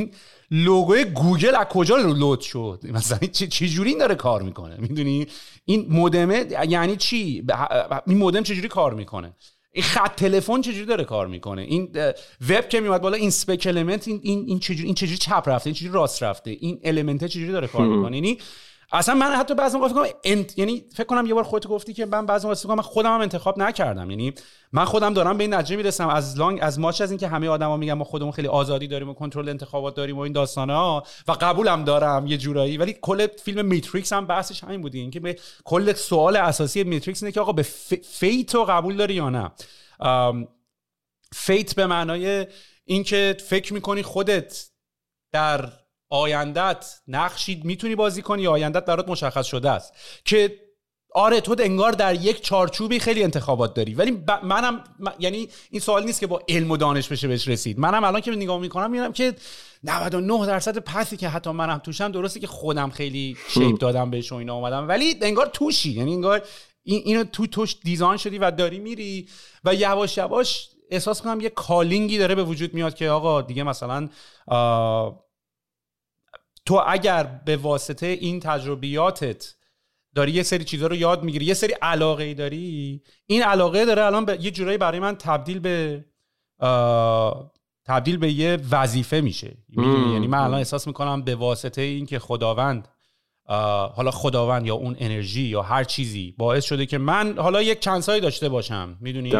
لوگوی گوگل از کجا لود شد، مثلا چه چه جوری این داره کار میکنه، میدونی این مودمه یعنی چی، این مودم چه جوری کار میکنه، این خط تلفن چه جوری داره کار میکنه، این وب که میاد بالا اینسپکت المنت این این این چه جوری این چه جوری چپ رفته، این چه جوری راست رفته، این المنت چه جوری داره کار میکنه. یعنی اصلا من حتی بعضی موقع فکر کنم انت... یعنی فکر کنم یه بار خودت گفتی که من بعضی موقع فکر کنم من خودم هم انتخاب نکردم، یعنی من خودم دارم به این نتیجه میرسم از لانگ از ماچ از این که همه آدما میگن ما خودمون خیلی آزادی داریم و کنترل انتخابات داریم و این داستانا و قبولم دارم یه جورایی، ولی کل فیلم میتریکس هم بحثش همین بود، این که به کل سوال اساسی میتریکس اینه که آقا به ف... فیت رو قبول داری یا نه. ام... فیت به معنای این که فکر میکنی خودت در آیندت نقشی میتونی بازی کنی یا آیندت برات مشخص شده است که آره تو انگار در یک چارچوبی خیلی انتخابات داری، ولی ب... منم من... یعنی این سوال نیست که با علم و دانش بشه بهش رسید. منم الان که نگاه میکنم میبینم که نود و نه درصد پسی که حتی منم توشم، درسته که خودم خیلی شیپ دادم بهش و اینا اومدم، ولی انگار توشی، یعنی انگار این اینو تو توش دیزاین شدی و داری میری و یواش یواش احساس کنم یه کالینگی داره به وجود میاد که آقا دیگه مثلا آ... تو اگر به واسطه این تجربیاتت داری یه سری چیزا رو یاد میگیری، یه سری علاقه‌ای داری، این علاقه داره الان به یه جورایی برای من تبدیل به تبدیل به یه وظیفه میشه، میدونی؟ یعنی من الان احساس میکنم به واسطه این که خداوند حالا خداوند یا اون انرژی یا هر چیزی باعث شده که من حالا یک چانسایی داشته باشم، میدونی؟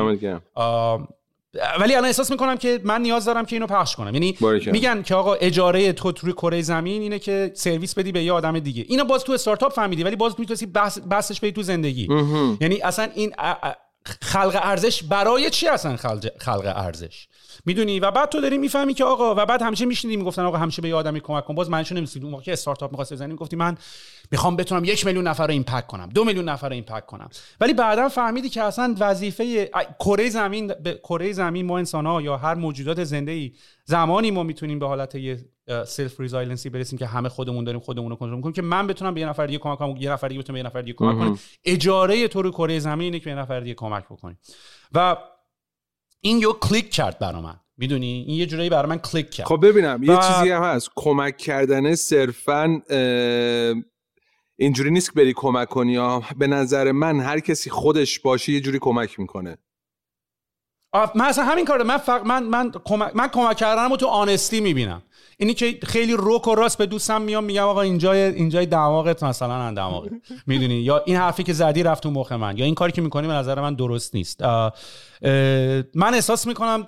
ولی الان احساس میکنم که من نیاز دارم که اینو پخش کنم. یعنی میگن که آقا اجاره تو روی کره زمین اینه که سرویس بدی به یه آدم دیگه. اینو باز تو استارتاپ فهمیدی، ولی باز میتونی بحث بحثش بدی تو زندگی. یعنی اصلا این خلق ارزش برای چی اصلا خلق ارزش، میدونی؟ و بعد تو داری میفهمی که آقا، و بعد همیشه میشنیدی میگفتن آقا همیشه به یه آدمی کمک کن. باز منشون نمی‌رسید اون موقع که استارتاپ می‌خواست بزنیم گفتی من میخوام بتونم یک میلیون نفر رو ایمپکت کنم، دو میلیون نفر رو ایمپکت کنم، ولی بعدا فهمیدی که اصلا وظیفه کره زمین، کره زمین ما انسان‌ها یا هر موجودات زنده‌ای زمانی ما میتونیم به حالت یه سلف ریزایلنسی برسیم که همه خودمون داریم خودمون رو کنترل می‌کنیم، که من بتونم به یه نفر دیگه کمک کنم، یه نفر دیگه بتونه به یه نفر دیگه کمک کنه. اجاره تو رو کره زمین اینه که به یه نفر دیگه کمک بکنی. و این یو کلیک کرد برام، من میدونی این یه جورایی برای من کلیک کرد. خب ببینم و... یه چیزی هم هست، کمک کردن صرفاً اینجوری نیست که بری کمک کنی. یا به نظر من هر کسی خودش باشه یه جوری کمک میکنه. من اصلا همین کارو من فقط من من کمک من کمک کردنمو تو آنستی میبینم. اینی که خیلی روک و راست به دوستم میام میگم آقا اینجای اینجای دماغت مثلا ان دماغت میدونی، یا این حرفی که زدی رفت تو مخ من، یا این کاری که میکنی به نظر من درست نیست. اه اه من احساس میکنم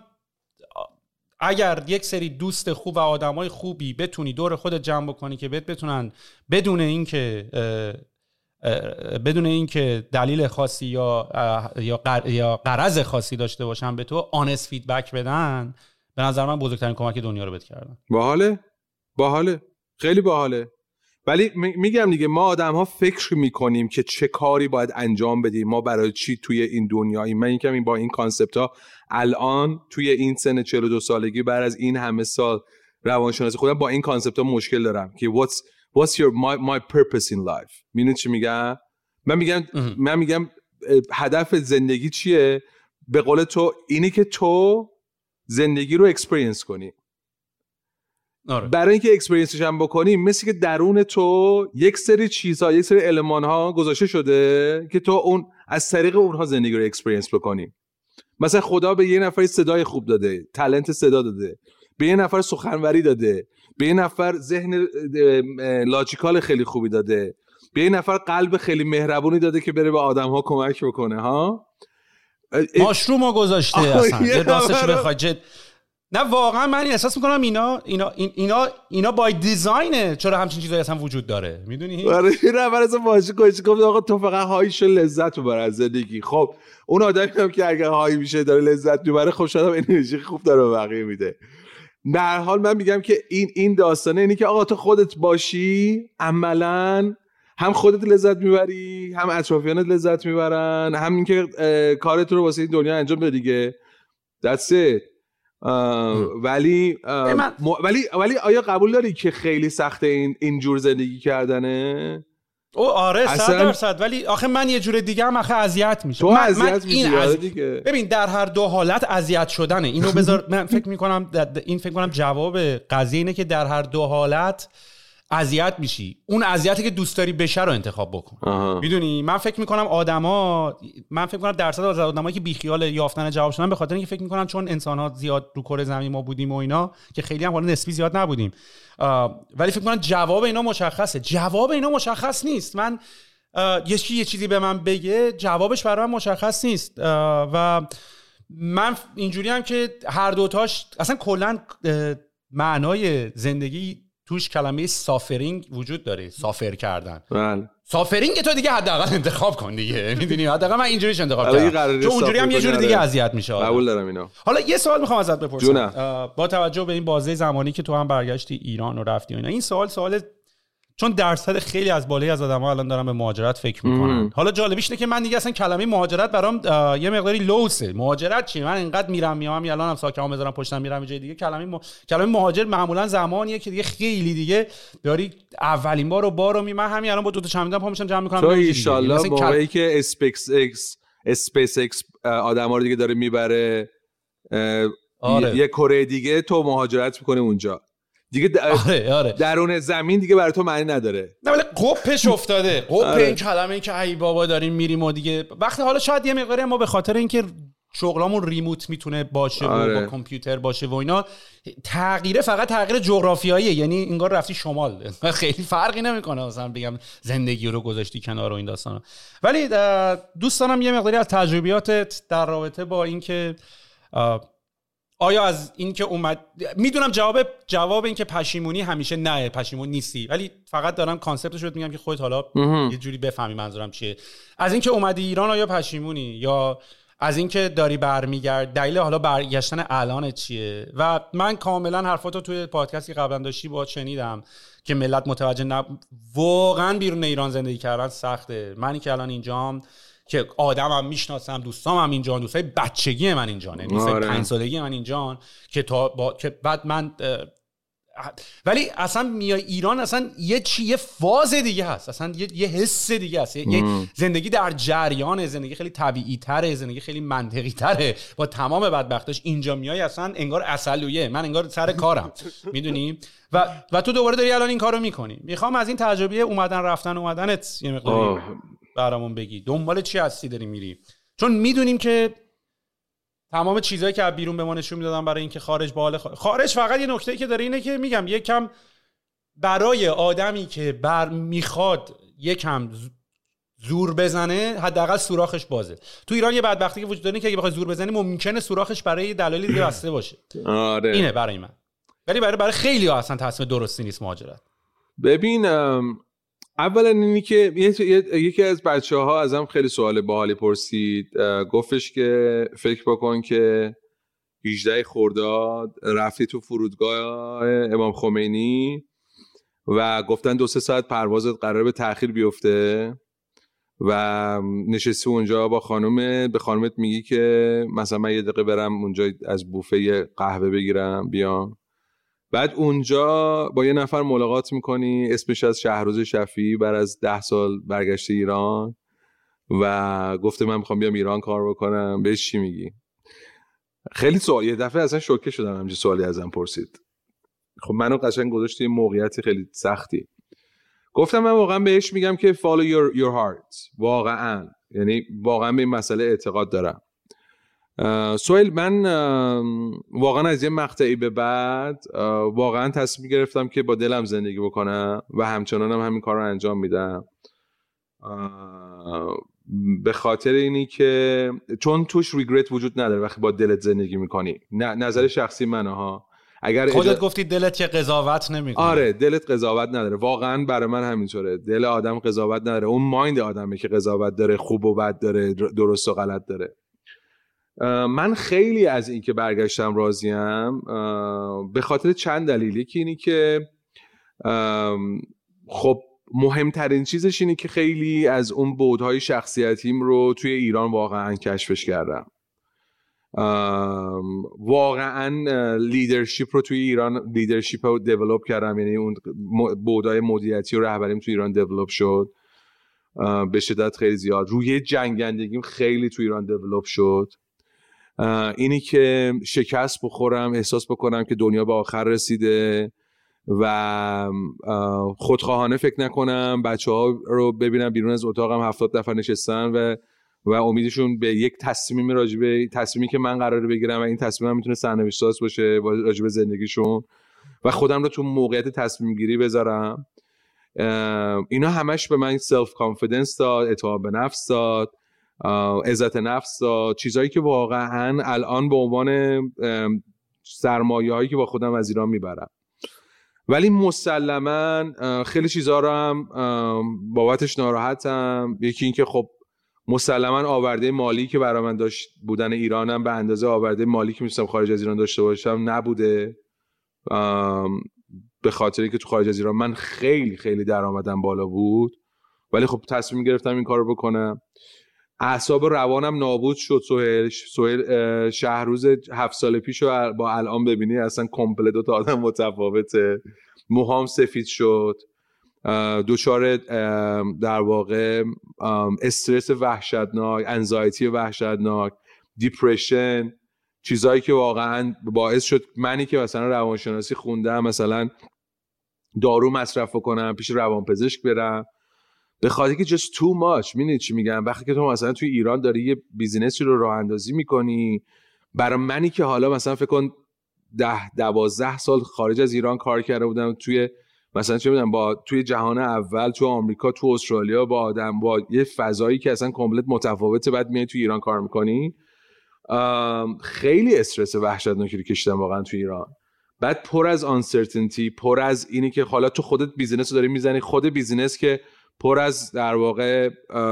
اگر یک سری دوست خوب و آدمای خوبی بتونی دور خودت جمع بکنی که بهت بتونن بدون اینکه بدون اینکه دلیل خاصی یا یا یا غرض خاصی داشته باشن به تو آنست فیدبک بدن، به نظر من بزرگترین کمک دنیا رو بهت کردن. باحاله باحاله خیلی باحاله. ولی میگم دیگه ما آدم ها فکر میکنیم که چه کاری باید انجام بدیم، ما برای چی توی این دنیاییم. من اینکه با این کانسپت ها الان توی این سن چهل و دو سالگی بعد از این همه سال روانشناسی خودم با این کانسپت ها مشکل دارم که what's what's your my my purpose in life. میدونی چی میگم؟ من میگم من میگم هدف زندگی چیه؟ به قول تو اینی که تو زندگی رو اکسپریانس کنی. آره. برای اینکه اکسپریانسش هم بکنی مثل که درون تو یک سری چیزها، یک سری المان‌ها گذاشته شده که تو اون از طریق اونها زندگی رو اکسپریانس بکنی. مثلا خدا به یه نفر صدای خوب داده، تالنت صدا داده، به یه نفر سخنوری داده، به یه نفر ذهن لاجیکال خیلی خوبی داده، به یه نفر قلب خیلی مهربونی داده که بره به آدم‌ها کمک بکنه. ها ماشرومو گذاشته اصلا راستش بخوای جد. نه واقعا من احساس میکنم اینا اینا اینا اینا بای دیزاینه، چرا همچین چیزایی اصلا وجود داره، میدونی؟ آره این اول اصلا واژه کوچیک گفت آقا تو فقط هایش لذت ببر از زندگی. خب اون آدمی هم که اگه های میشه داره لذت میبره، خب شاید انرژی خوب داره به بقیه میده. در حال من میگم که این این داستانه اینی که آقا تو خودت باشی، عملاً هم خودت لذت میبری، هم اطرافیانت لذت میبرن، هم این که کارت رو واسه این دنیا انجام بده دیگه. That's it. ولی م... ولی ولی آیا قبول داری که خیلی سخته این اینجور زندگی کردنه؟ او آره صد درصد. ولی آخه من یه جور دیگه هم آخه اذیت میشم. تو اذیت میشی از... دیگه. ببین در هر دو حالت اذیت شدنه. اینو بذار من فکر میکنم این فکر کنم جواب قضیه اینه که در هر دو حالت اذیت میشی. اون اذیتی که دوست داری بشه رو انتخاب بکن. میدونی من فکر میکنم آدما من فکر میکنم درصد از آدمایی که بیخیال یافتن جواب شدن به خاطر اینکه فکر میکنم چون انسان‌ها زیاد رو کره زمین ما بودیم و اینا که خیلی هم حالا نسبی زیاد نبودیم، ولی فکر میکنم جواب اینا مشخصه. جواب اینا مشخص نیست. من یه چیزی یه چیزی به من بگه جوابش برای من مشخص نیست و من اینجوری هم که هر دوتاش اصلا کلا معنای زندگی توش کلمه سافرینگ وجود داره. سافر کردن. بله. سافرینگ تو دیگه حداقل انتخاب کن دیگه. میدونی حداقل من اینجوریش انتخاب کردم. چون اونجوری هم یه جور دیگه اذیت میشه. قبول دارم اینا. حالا یه سوال میخوام ازت بپرسم. با توجه به این بازه زمانی که تو هم برگشتی ایران و رفتی و اینا، این سوال سوال چون درصد خیلی از بالایی از آدم‌ها الان دارن به مهاجرت فکر میکنن. حالا جالبیش اینه که من دیگه اصلا کلمه مهاجرت برام یه مقداری لوسه. مهاجرت چی؟ من اینقدر میرم میام الان هم ساکمو بذارم پشتم میرم یه جای دیگه. کلمه م... کلمه مهاجر معمولا زمانیه که دیگه خیلی دیگه داری اولین بار و بارو می من همین الان با دو تا چمدون پا میشم جمع میکنم. تو ان شاء الله موقعی که اسپیس ایکس اسپیس ایکس آدما رو دیگه داره میبره آره. یه کره دیگه تو مهاجرت میکنه اونجا دیگه در... آره آره. درون زمین دیگه برای تو معنی نداره. نه ولی قپش افتاده. قپ آره. این کلمه که ای بابا داریم میریم و دیگه وقتی حالا شاید یه مقداری ما به خاطر اینکه شغلامون ریموت میتونه باشه آره. و با کامپیوتر باشه و اینا تغییره فقط تغییر جغرافیاییه. یعنی انگار رفتی شمال خیلی فرقی نمیکنه مثلا بگم زندگی رو گذاشتی کنار و این داستانا. ولی دوست دارم یه مقداری از تجربیاتت در رابطه با اینکه آیا از این که اومد میدونم جواب جواب این که پشیمونی همیشه نه پشیمون نیستی، ولی فقط دارم کانسپتش رو میگم که خودت حالا یه جوری بفهمی منظورم چیه. از این که اومدی ایران آیا پشیمونی یا از این که داری برمیگرد دلیل حالا برگشتن الان چیه؟ و من کاملا حرفاتو توی پادکستی قبلا داشتی با شنیدم که ملت متوجه نه واقعا بیرون ایران زندگی کردن سخته. منی که الان اینجام که آدمم میشناسم، دوستامم اینجان، دوستای بچگی من اینجان، یعنی دوستای پنج سالگی من اینجان که تا با... که بعد من ولی اصلا میای ایران اصلا یه چی یه فاز دیگه هست، اصلا یه, یه حس دیگه هست، یه زندگی در جریان، زندگی خیلی طبیعی تره، زندگی خیلی منطقی تره. با تمام بدبختش اینجا میای اصلا انگار عسلویه، من انگار سر کارم میدونی و و تو دوباره داری الان این کارو میکنی. میخوام از این تجربه اومدن رفتن اومدنت یه مقدار برامون بگی. دنبال چی هستی داری میری؟ چون میدونیم که تمام چیزایی که از بیرون به ما نشون میدادن برای اینکه خارج باحال خارج. خارج فقط یه نکته‌ای که داره اینه که میگم یکم برای آدمی که بر میخواد یکم زور بزنه حداقل سوراخش بازه. تو ایران یه بدبختی که وجود داره که اگه بخوای زور بزنی ممکنه سوراخش برای دلایلی دیگه بسته باشه. آره. اینه برای من. ولی برای برای خیلی‌ها اصلا تصمیم درستی نیست مهاجرت. ببین اولا اینی که یکی از بچه‌ها ازم خیلی سوال باحالی پرسید، گفتش که فکر بکن که هجده خرداد رفتی تو فرودگاه امام خمینی و گفتن دو سه ساعت پروازت قراره به تأخیر بیفته و نشستی اونجا با خانومت، به خانومت میگی که مثلا من یه دقیقه برم اونجا از بوفه قهوه بگیرم بیام، بعد اونجا با یه نفر ملاقات میکنی اسمش از شهروز شفیعی، بعد از ده سال برگشته ایران و گفته من میخوام بیام ایران کار بکنم، بهش چی میگی؟ خیلی سوال، یه دفعه اصلا شوکه شدم همچین سوالی ازم پرسید. خب منو قشنگ گذاشت توی موقعیت خیلی سختی. گفتم من واقعا بهش میگم که follow your, your heart، واقعا یعنی واقعا به این مسئله اعتقاد دارم. سوال من واقعا از یه مقطعی به بعد واقعا تصمیم گرفتم که با دلم زندگی بکنم و همچنان هم همین کار رو انجام میدم، به خاطر اینی که چون توش ریگرت وجود نداره وقتی با دلت زندگی میکنی. نظر شخصی منه ها، اگر خودت اجا... گفتی دلت که قضاوت نمیکنه. آره دلت قضاوت نداره، واقعا برای من همینطوره، دل آدم قضاوت نداره، اون مایند آدمه که قضاوت داره، خوب و بد داره، درست و غلط داره. من خیلی از این که برگشتم راضیم به خاطر چند دلیل. یکی اینی که خب مهمترین چیزش اینه که خیلی از اون بعدهای شخصیتیم رو توی ایران واقعا کشفش کردم، واقعا لیدرشپ رو توی ایران لیدرشپ رو دیولپ کردم، یعنی اون بعدهای مدیریتی و رهبریم توی ایران دیولپ شد به شدت خیلی زیاد. روی جنگندگیم خیلی تو ایران دیولپ شد. اینی که شکست بخورم، احساس بکنم که دنیا به آخر رسیده و خودخواهانه فکر نکنم، بچه ها رو ببینم بیرون از اتاقم هفتاد نفر نشستن و و امیدشون به یک تصمیمی راجبه تصمیمی که من قراره بگیرم و این تصمیم هم میتونه سرنوشت ساز باشه راجبه زندگیشون و خودم رو تو موقعیت تصمیم گیری بذارم. اینا همش به من سلف کانفیدنس داد، اعتماد به نفس داد، عزت نفس داد، چیزایی که واقعا الان به عنوان سرمایه هایی که با خودم از ایران میبرم. ولی مسلما خیلی چیزا رو هم بابتش ناراحتم. یکی این که خب مسلما آورده مالی که برای من داشت بودن ایرانم به اندازه آورده مالی که می‌خواستم خارج از ایران داشته باشم نبوده، به خاطری که تو خارج از ایران من خیلی خیلی درآمدم بالا بود ولی خب تصمیم گرفتم این کارو بکنم. اعصاب روانم نابود شد. سهیل سهیل شهروز هفت سال پیشو با الان ببینی اصلا کامپلت دو تا آدم متفاوته. موهام سفید شد، دوچار در واقع استرس وحشتناک، انزایتی وحشتناک، دیپرشن، چیزایی که واقعا باعث شد منی که مثلا روانشناسی خوندم مثلا دارو مصرف کنم، پیش روانپزشک برم، به خاطر که just too much. می‌دونی چی میگم؟ وقتی که تو مثلا توی ایران داری یه بیزینسی رو راه اندازی میکنی، برای منی که حالا مثلا فکر کن ده دوازده سال خارج از ایران کار کرده بودم توی مثلا چه میدونم با توی جهان اول، تو آمریکا، تو استرالیا، با آدم با یه فضایی که اصلا کامپلت متفاوته، بعد میای تو ایران کار میکنی، خیلی استرس وحشتناکی رو کشیدم واقعا تو ایران. بعد پر از uncertainty، پر از اینی که حالا تو خودت بیزینس رو داری میزنی، خود بیزینس که پر از در واقع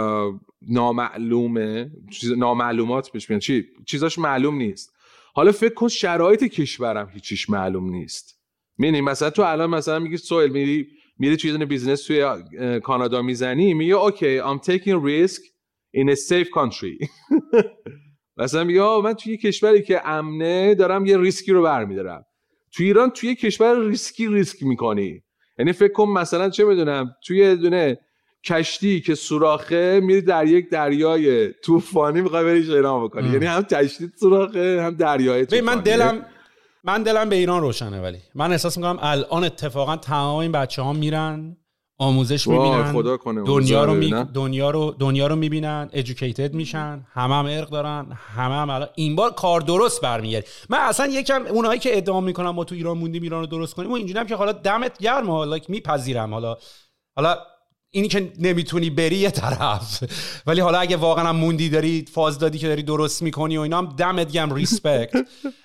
نامعلومه، نامعلومات بهش میگن، چی چیزاش معلوم نیست. حالا فکر کن شرایط کشورم هیچیش معلوم نیست. می‌بینی مثلا تو الان مثلا میگی سوئیل میری میری توی یه بیزینس توی کانادا میزنی، میگی اوکی I'm taking risk in a safe country. مثلا میگی من توی کشوری که امنه دارم یه ریسکی رو برمی‌دارم. توی ایران توی کشور ریسکی ریسک می‌کنی. یعنی فکر کن مثلا چه میدونم توی یه دونه کشتی که سوراخه میری در یک دریای طوفانی میخوای بری شنا بکنی، یعنی هم کشتی سوراخه هم دریای طوفانی. من دلم من دلم به ایران روشنه، ولی من احساس میکنم الان اتفاقا تمام این بچه‌ها میرن آموزش میبینن، دنیا رو می... دنیا رو دنیا رو میبینن، educated میشن، همه هم ارق دارن، همه هم الان این بار کار درست برمیگرده. من اصلا یکم اونایی که ادعا میکنن ما تو ایران موندیم ایران رو درست کنیم و اینجوریام که حالا دمت گرم، حالا میپذیرم، حالا حالا اینی که نمیتونی بری یه طرف، ولی حالا اگه واقعا هم موندی داری فاز دادی که داری درست میکنی و اینا هم دمت گرم، ریسپکت.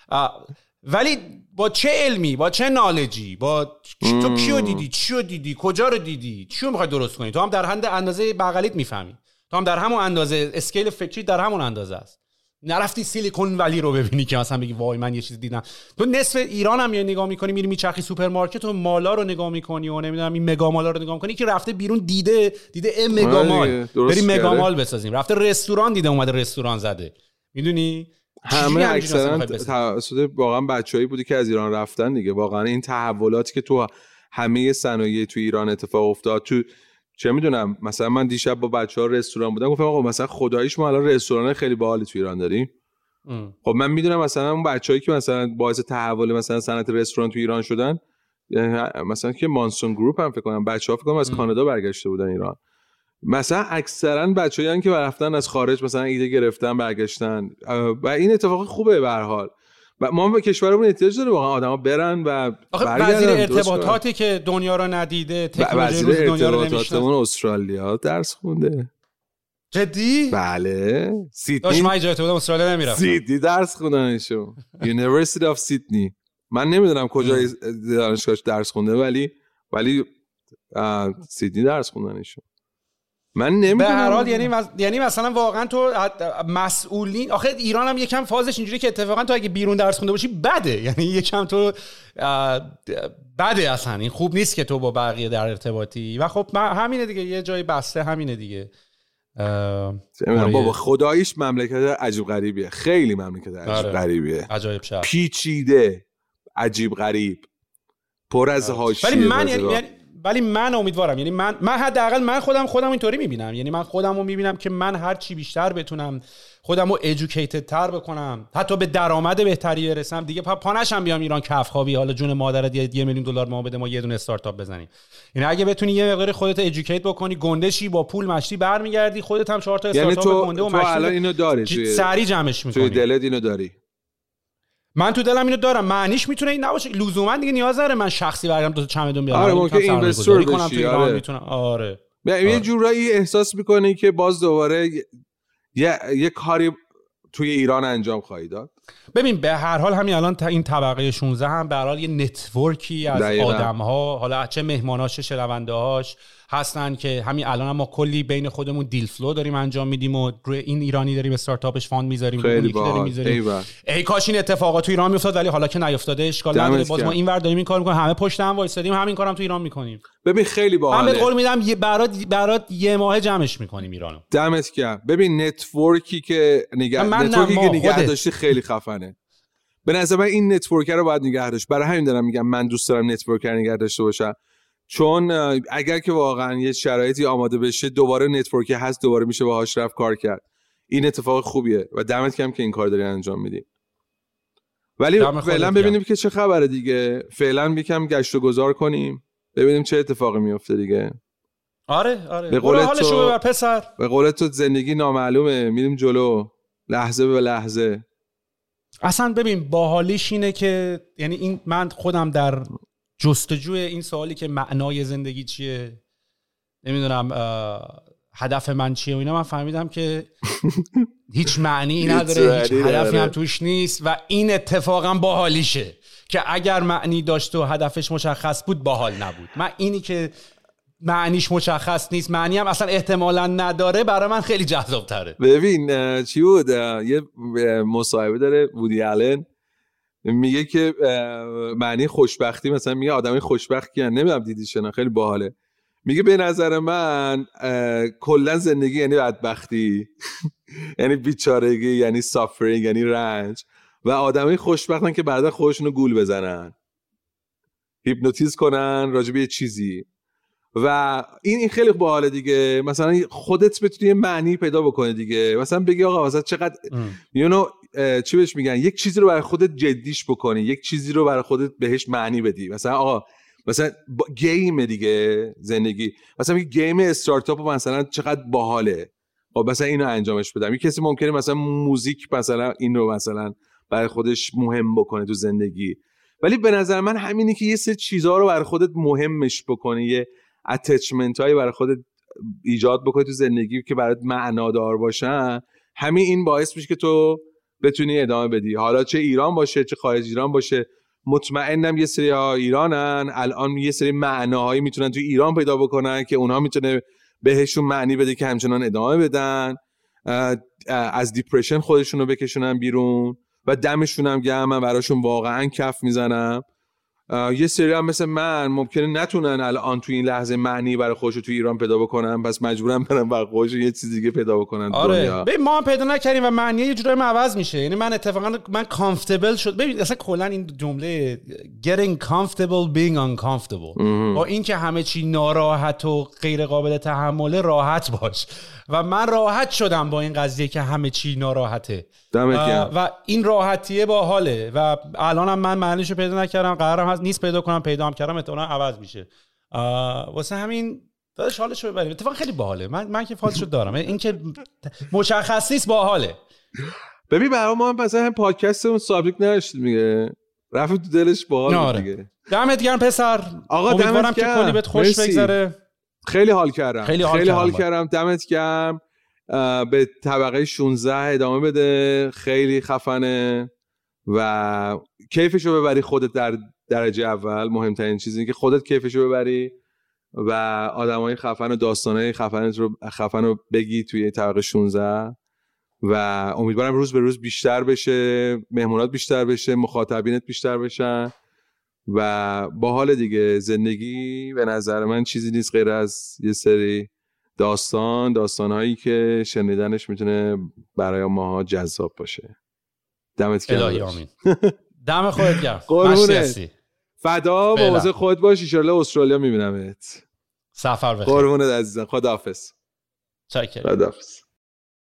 ولی با چه علمی، با چه نالجی، با تو کیو دیدی، چیو دیدی، کجا رو دیدی، چیو میخوای درست کنی؟ تو هم در حد اندازه بغلیت میفهمی، تو هم در همون اندازه اسکیل فکری در همون اندازه است. نرفتی سیلیکون ولی رو ببینی که مثلا بگی وای من یه چیز دیدم. تو نصف ایران هم یه نگاه میکنی، میری میچرخی سوپرمارکت و مالا رو نگاه میکنی و نمیدونم این مگا مالا رو نگاه میکنی که رفته بیرون دیده دیده ام مگا مال، بریم مگا مال بسازیم، رفته رستوران دیده اومده رستوران زده. میدونی همه اکثرا توسط واقعا بچه‌ای بودی که از ایران رفتن دیگه. واقعا این تحولاتی که تو همه صنایع تو ایران اتفاق افتاد، تو چه میدونم مثلا من دیشب با بچه‌ها رستوران بودم، گفتم آقا مثلا خداییش ما الان رستوران خیلی باحالی تو ایران داریم. ام. خب من میدونم مثلا اون بچه‌ای که مثلا باعث تحول مثلا صنعت رستوران تو ایران شدن، مثلا که مانسون گروپ هم فکر کنم بچه‌ها فکر کنم از ام. کانادا برگشته بودن ایران. مثلا اکثرا بچه‌ای که رفتن از خارج مثلا ایده گرفتن برگشتن و این اتفاق خوبه به هر حال. و ما به کشورمون احتیاج داره واقعا آدما برن و وزیر ارتباطاتی که دنیا رو ندیده، تکنولوژی رو دنیا رو نمی‌شناسه، استرالیا درس خونده. جدی؟ بله. سیدنی. داش من جای تو بودم استرالیا نمیرفتم. سیدنی درس خوندنشون. University of Sydney. من نمیدونم کجای دانشگاهش درس خونده ولی ولی سیدنی درس خوندنشون. من نمیدونم. به هر حال یعنی مز... یعنی مثلا واقعا تو مسئولین، آخه ایران هم یکم فازش اینجوری که اتفاقا تو اگه بیرون درس خونده باشی بده، یعنی یکم تو بده، اصلا این خوب نیست که تو با بقیه در ارتباطی. و خب همینه دیگه، یه جای بسته همینه دیگه. بابا خداییش مملکت عجیب غریبیه، خیلی مملکت عجیب غریبیه، عجایب شهر، پیچیده، عجیب غریب، پر از حاشیه. ولی من یعنی ولی من امیدوارم، یعنی من من حداقل من خودم خودم اینطوری میبینم، یعنی من خودم رو میبینم که من هر چی بیشتر بتونم خودم رو ادوکیتد تر بکنم، حتی به درآمد بهتری برسم، دیگه پانشم بیام ایران کف خوابی حالا جون مادرت یه, یه میلیون دلار ما بده ما یه دونه استارتاپ بزنیم. یعنی اگه بتونی یه مقدار خودت ادوکیت بکنی، گندشی با پول مشتی برمیگردی، خودت هم چهار تا استارتاپ یعنی گنده و مشتی. تو الان اینو داری، سری جمعش می‌کنی. تو دلت اینو داری؟ من تو دلم اینو دارم. معنیش میتونه این نباشه لزوما دیگه نیاز داره من شخصی برگردم دو تا چمدون بیارم. آره ممکن اینوستر کنم تو ایران آره. میتونم. آره یه آره. جورایی احساس میکنی که باز دوباره یه یه کاری توی ایران انجام خواهی داد. ببین به هر حال همین الان این طبقه شانزده هم به هر حال یه نتورکی از آدم‌ها، حالا چه مهماناش چه شنونده‌هاش هستن که همین الان هم ما کلی بین خودمون دیل فلو داریم انجام میدیم و روی این ایرانی داریم استارتاپش فاند میذاریم، اون یکی داریم میذاریم. ای کاش این اتفاقات تو ایران میافتاد، ولی حالا که نیافتاده اشکال نداره. باز ما اینور داریم این کارو میکنیم، همه پشت هم وایسادیم، همین کارم تو ایران میکنیم. ببین خیلی باحاله. من به قول میدم یه برات برات یه ماه جمعش میکنیم ایرانو. دمت گرم. ببین نتورکی که نگه نتورکی که نگه داشتی خیلی خفنه. به نظر من این نتورک رو باید نگه داشت. برای همین دارم میگم من دوست دارم نتورک رو نگه داشته باشم، چون اگر که واقعا یه شرایطی آماده بشه دوباره نتورکی هست، دوباره میشه باهاش رفت کار کرد. این اتفاق خوبیه و دمت گرم که این کار داری انجام میدی. ولی فعلا ببینیم که چه خبره دیگه. فعلا یکم گشت و گذار کنیم ببینیم چه اتفاقی میفته دیگه. آره آره. به قول حالشو ببر پسر. به قول تو زندگی نامعلومه، میریم جلو لحظه به لحظه. اصلا ببین باحالیش اینه که یعنی این من خودم در جستجوی این سوالی که معنای زندگی چیه، نمیدونم هدف من چیه و اینا، من فهمیدم که هیچ معنی نداره، هیچ هدفی هم توش نیست و این اتفاقا باحالیشه که اگر معنی داشت و هدفش مشخص بود باحال نبود. من اینی که معنیش مشخص نیست، معنی هم اصلا احتمالاً نداره، برای من خیلی جذاب تره. ببین چی بود، یه مصاحبه داره وودی آلن میگه که معنی خوشبختی، مثلا میگه آدمی خوشبخت کیه، نمیدونم دیدیش نه، خیلی باحاله. میگه به نظر من کلا زندگی یعنی بدبختی یعنی بیچارگی، یعنی سافرینگ، یعنی رنج، و آدمی خوشبختن که بعدا خودشونو گول بزنن، هیپنوتیزم کنن راجع به یه چیزی. و این این خیلی باحاله دیگه. مثلا خودت بتونی معنی پیدا بکنی دیگه، مثلا بگی آقا واسه چقدر یو نو چی بهش میگن، یک چیزی رو برای خودت جدیش بکنی، یک چیزی رو برای خودت بهش معنی بدی. مثلا آقا مثلا گیم دیگه زندگی، مثلا یک گیم استارتاپ مثلا چقدر باحاله، خب مثلا اینو انجامش بدم. یک کسی ممکنه مثلا موزیک مثلا اینو مثلا برای خودش مهم بکنه تو زندگی، ولی به نظر من همینه که یه سری چیزها رو برای خودت مهمش بکنی، یه اتچمنت هایی برای خودت ایجاد بکنی تو زندگی که برات معنادار باشن. همین این باعث میشه که تو بتونی ادامه بدی، حالا چه ایران باشه چه خارج ایران باشه. مطمئنم یه سری ها ایرانن الان یه سری معناهایی میتونن تو ایران پیدا بکنن که اونها میتونه بهشون معنی بده که همچنان ادامه بدن، از دیپرشن خودشون رو بکشونن بیرون. و دمشون هم گرم، من براشون واقعا کف میزنم. یه سری هم مثل من ممکنه نتونن الان تو این لحظه معنی برای خودشون تو ایران پیدا بکنن، پس مجبورن برن برای خودشون یه چیز دیگه پیدا بکنن. آره ببین ما هم پیدا نکردیم و معنی یه جورایی عوض میشه. یعنی من اتفاقا من کامفتبل شد. ببین اصلا کلا این جمله getting comfortable being uncomfortable، با این که همه چی ناراحت و غیر قابل تحمله راحت باش، و من راحت شدم با این قضیه که همه چی ناراحته و این راحتیه با حاله. و الانم من معنیشو پیدا نکردم، قرارم هست نیست پیدا کنم، پیدا هم کردم احتمالاً عوض میشه. واسه همین داداش حالشو ببریم. اتفاقا خیلی باحاله. من من که فازشو دارم، این که مشخص نیست باحاله. ببین برام ما مثلا هم پادکستمون سابجکت نداشتیم میگه، رفت تو دلش باحال دیگه. دمت گرم پسر. آقا امیدوارم که کلی بهت خوش بگذره. خیلی حال کردم، خیلی حال خیلی کردم, حال کردم. دمت گرم. به طبقه شانزده ادامه بده، خیلی خفنه و کیفشو ببری خودت در درجه اول. مهمترین چیزی که خودت کیفشو ببری و آدمای خفن و داستانای خفنت رو خفن رو بگی توی طبقه شانزده و امیدوارم روز به روز بیشتر بشه، مهمونات بیشتر بشه، مخاطبینت بیشتر بشن و باحال دیگه. زندگی به نظر من چیزی نیست غیر از یه سری داستان داستانهایی که شنیدنش میتونه برای ماها جذاب باشه. دمت گرم. الهی آمین. دم خودت گرم. مرسی. فدا مواظب خودت باش، ان شاءالله استرالیا میبینمت. سفر بخیر. قربونت عزیزم، خداحافظ. چاکرم. خداحافظ.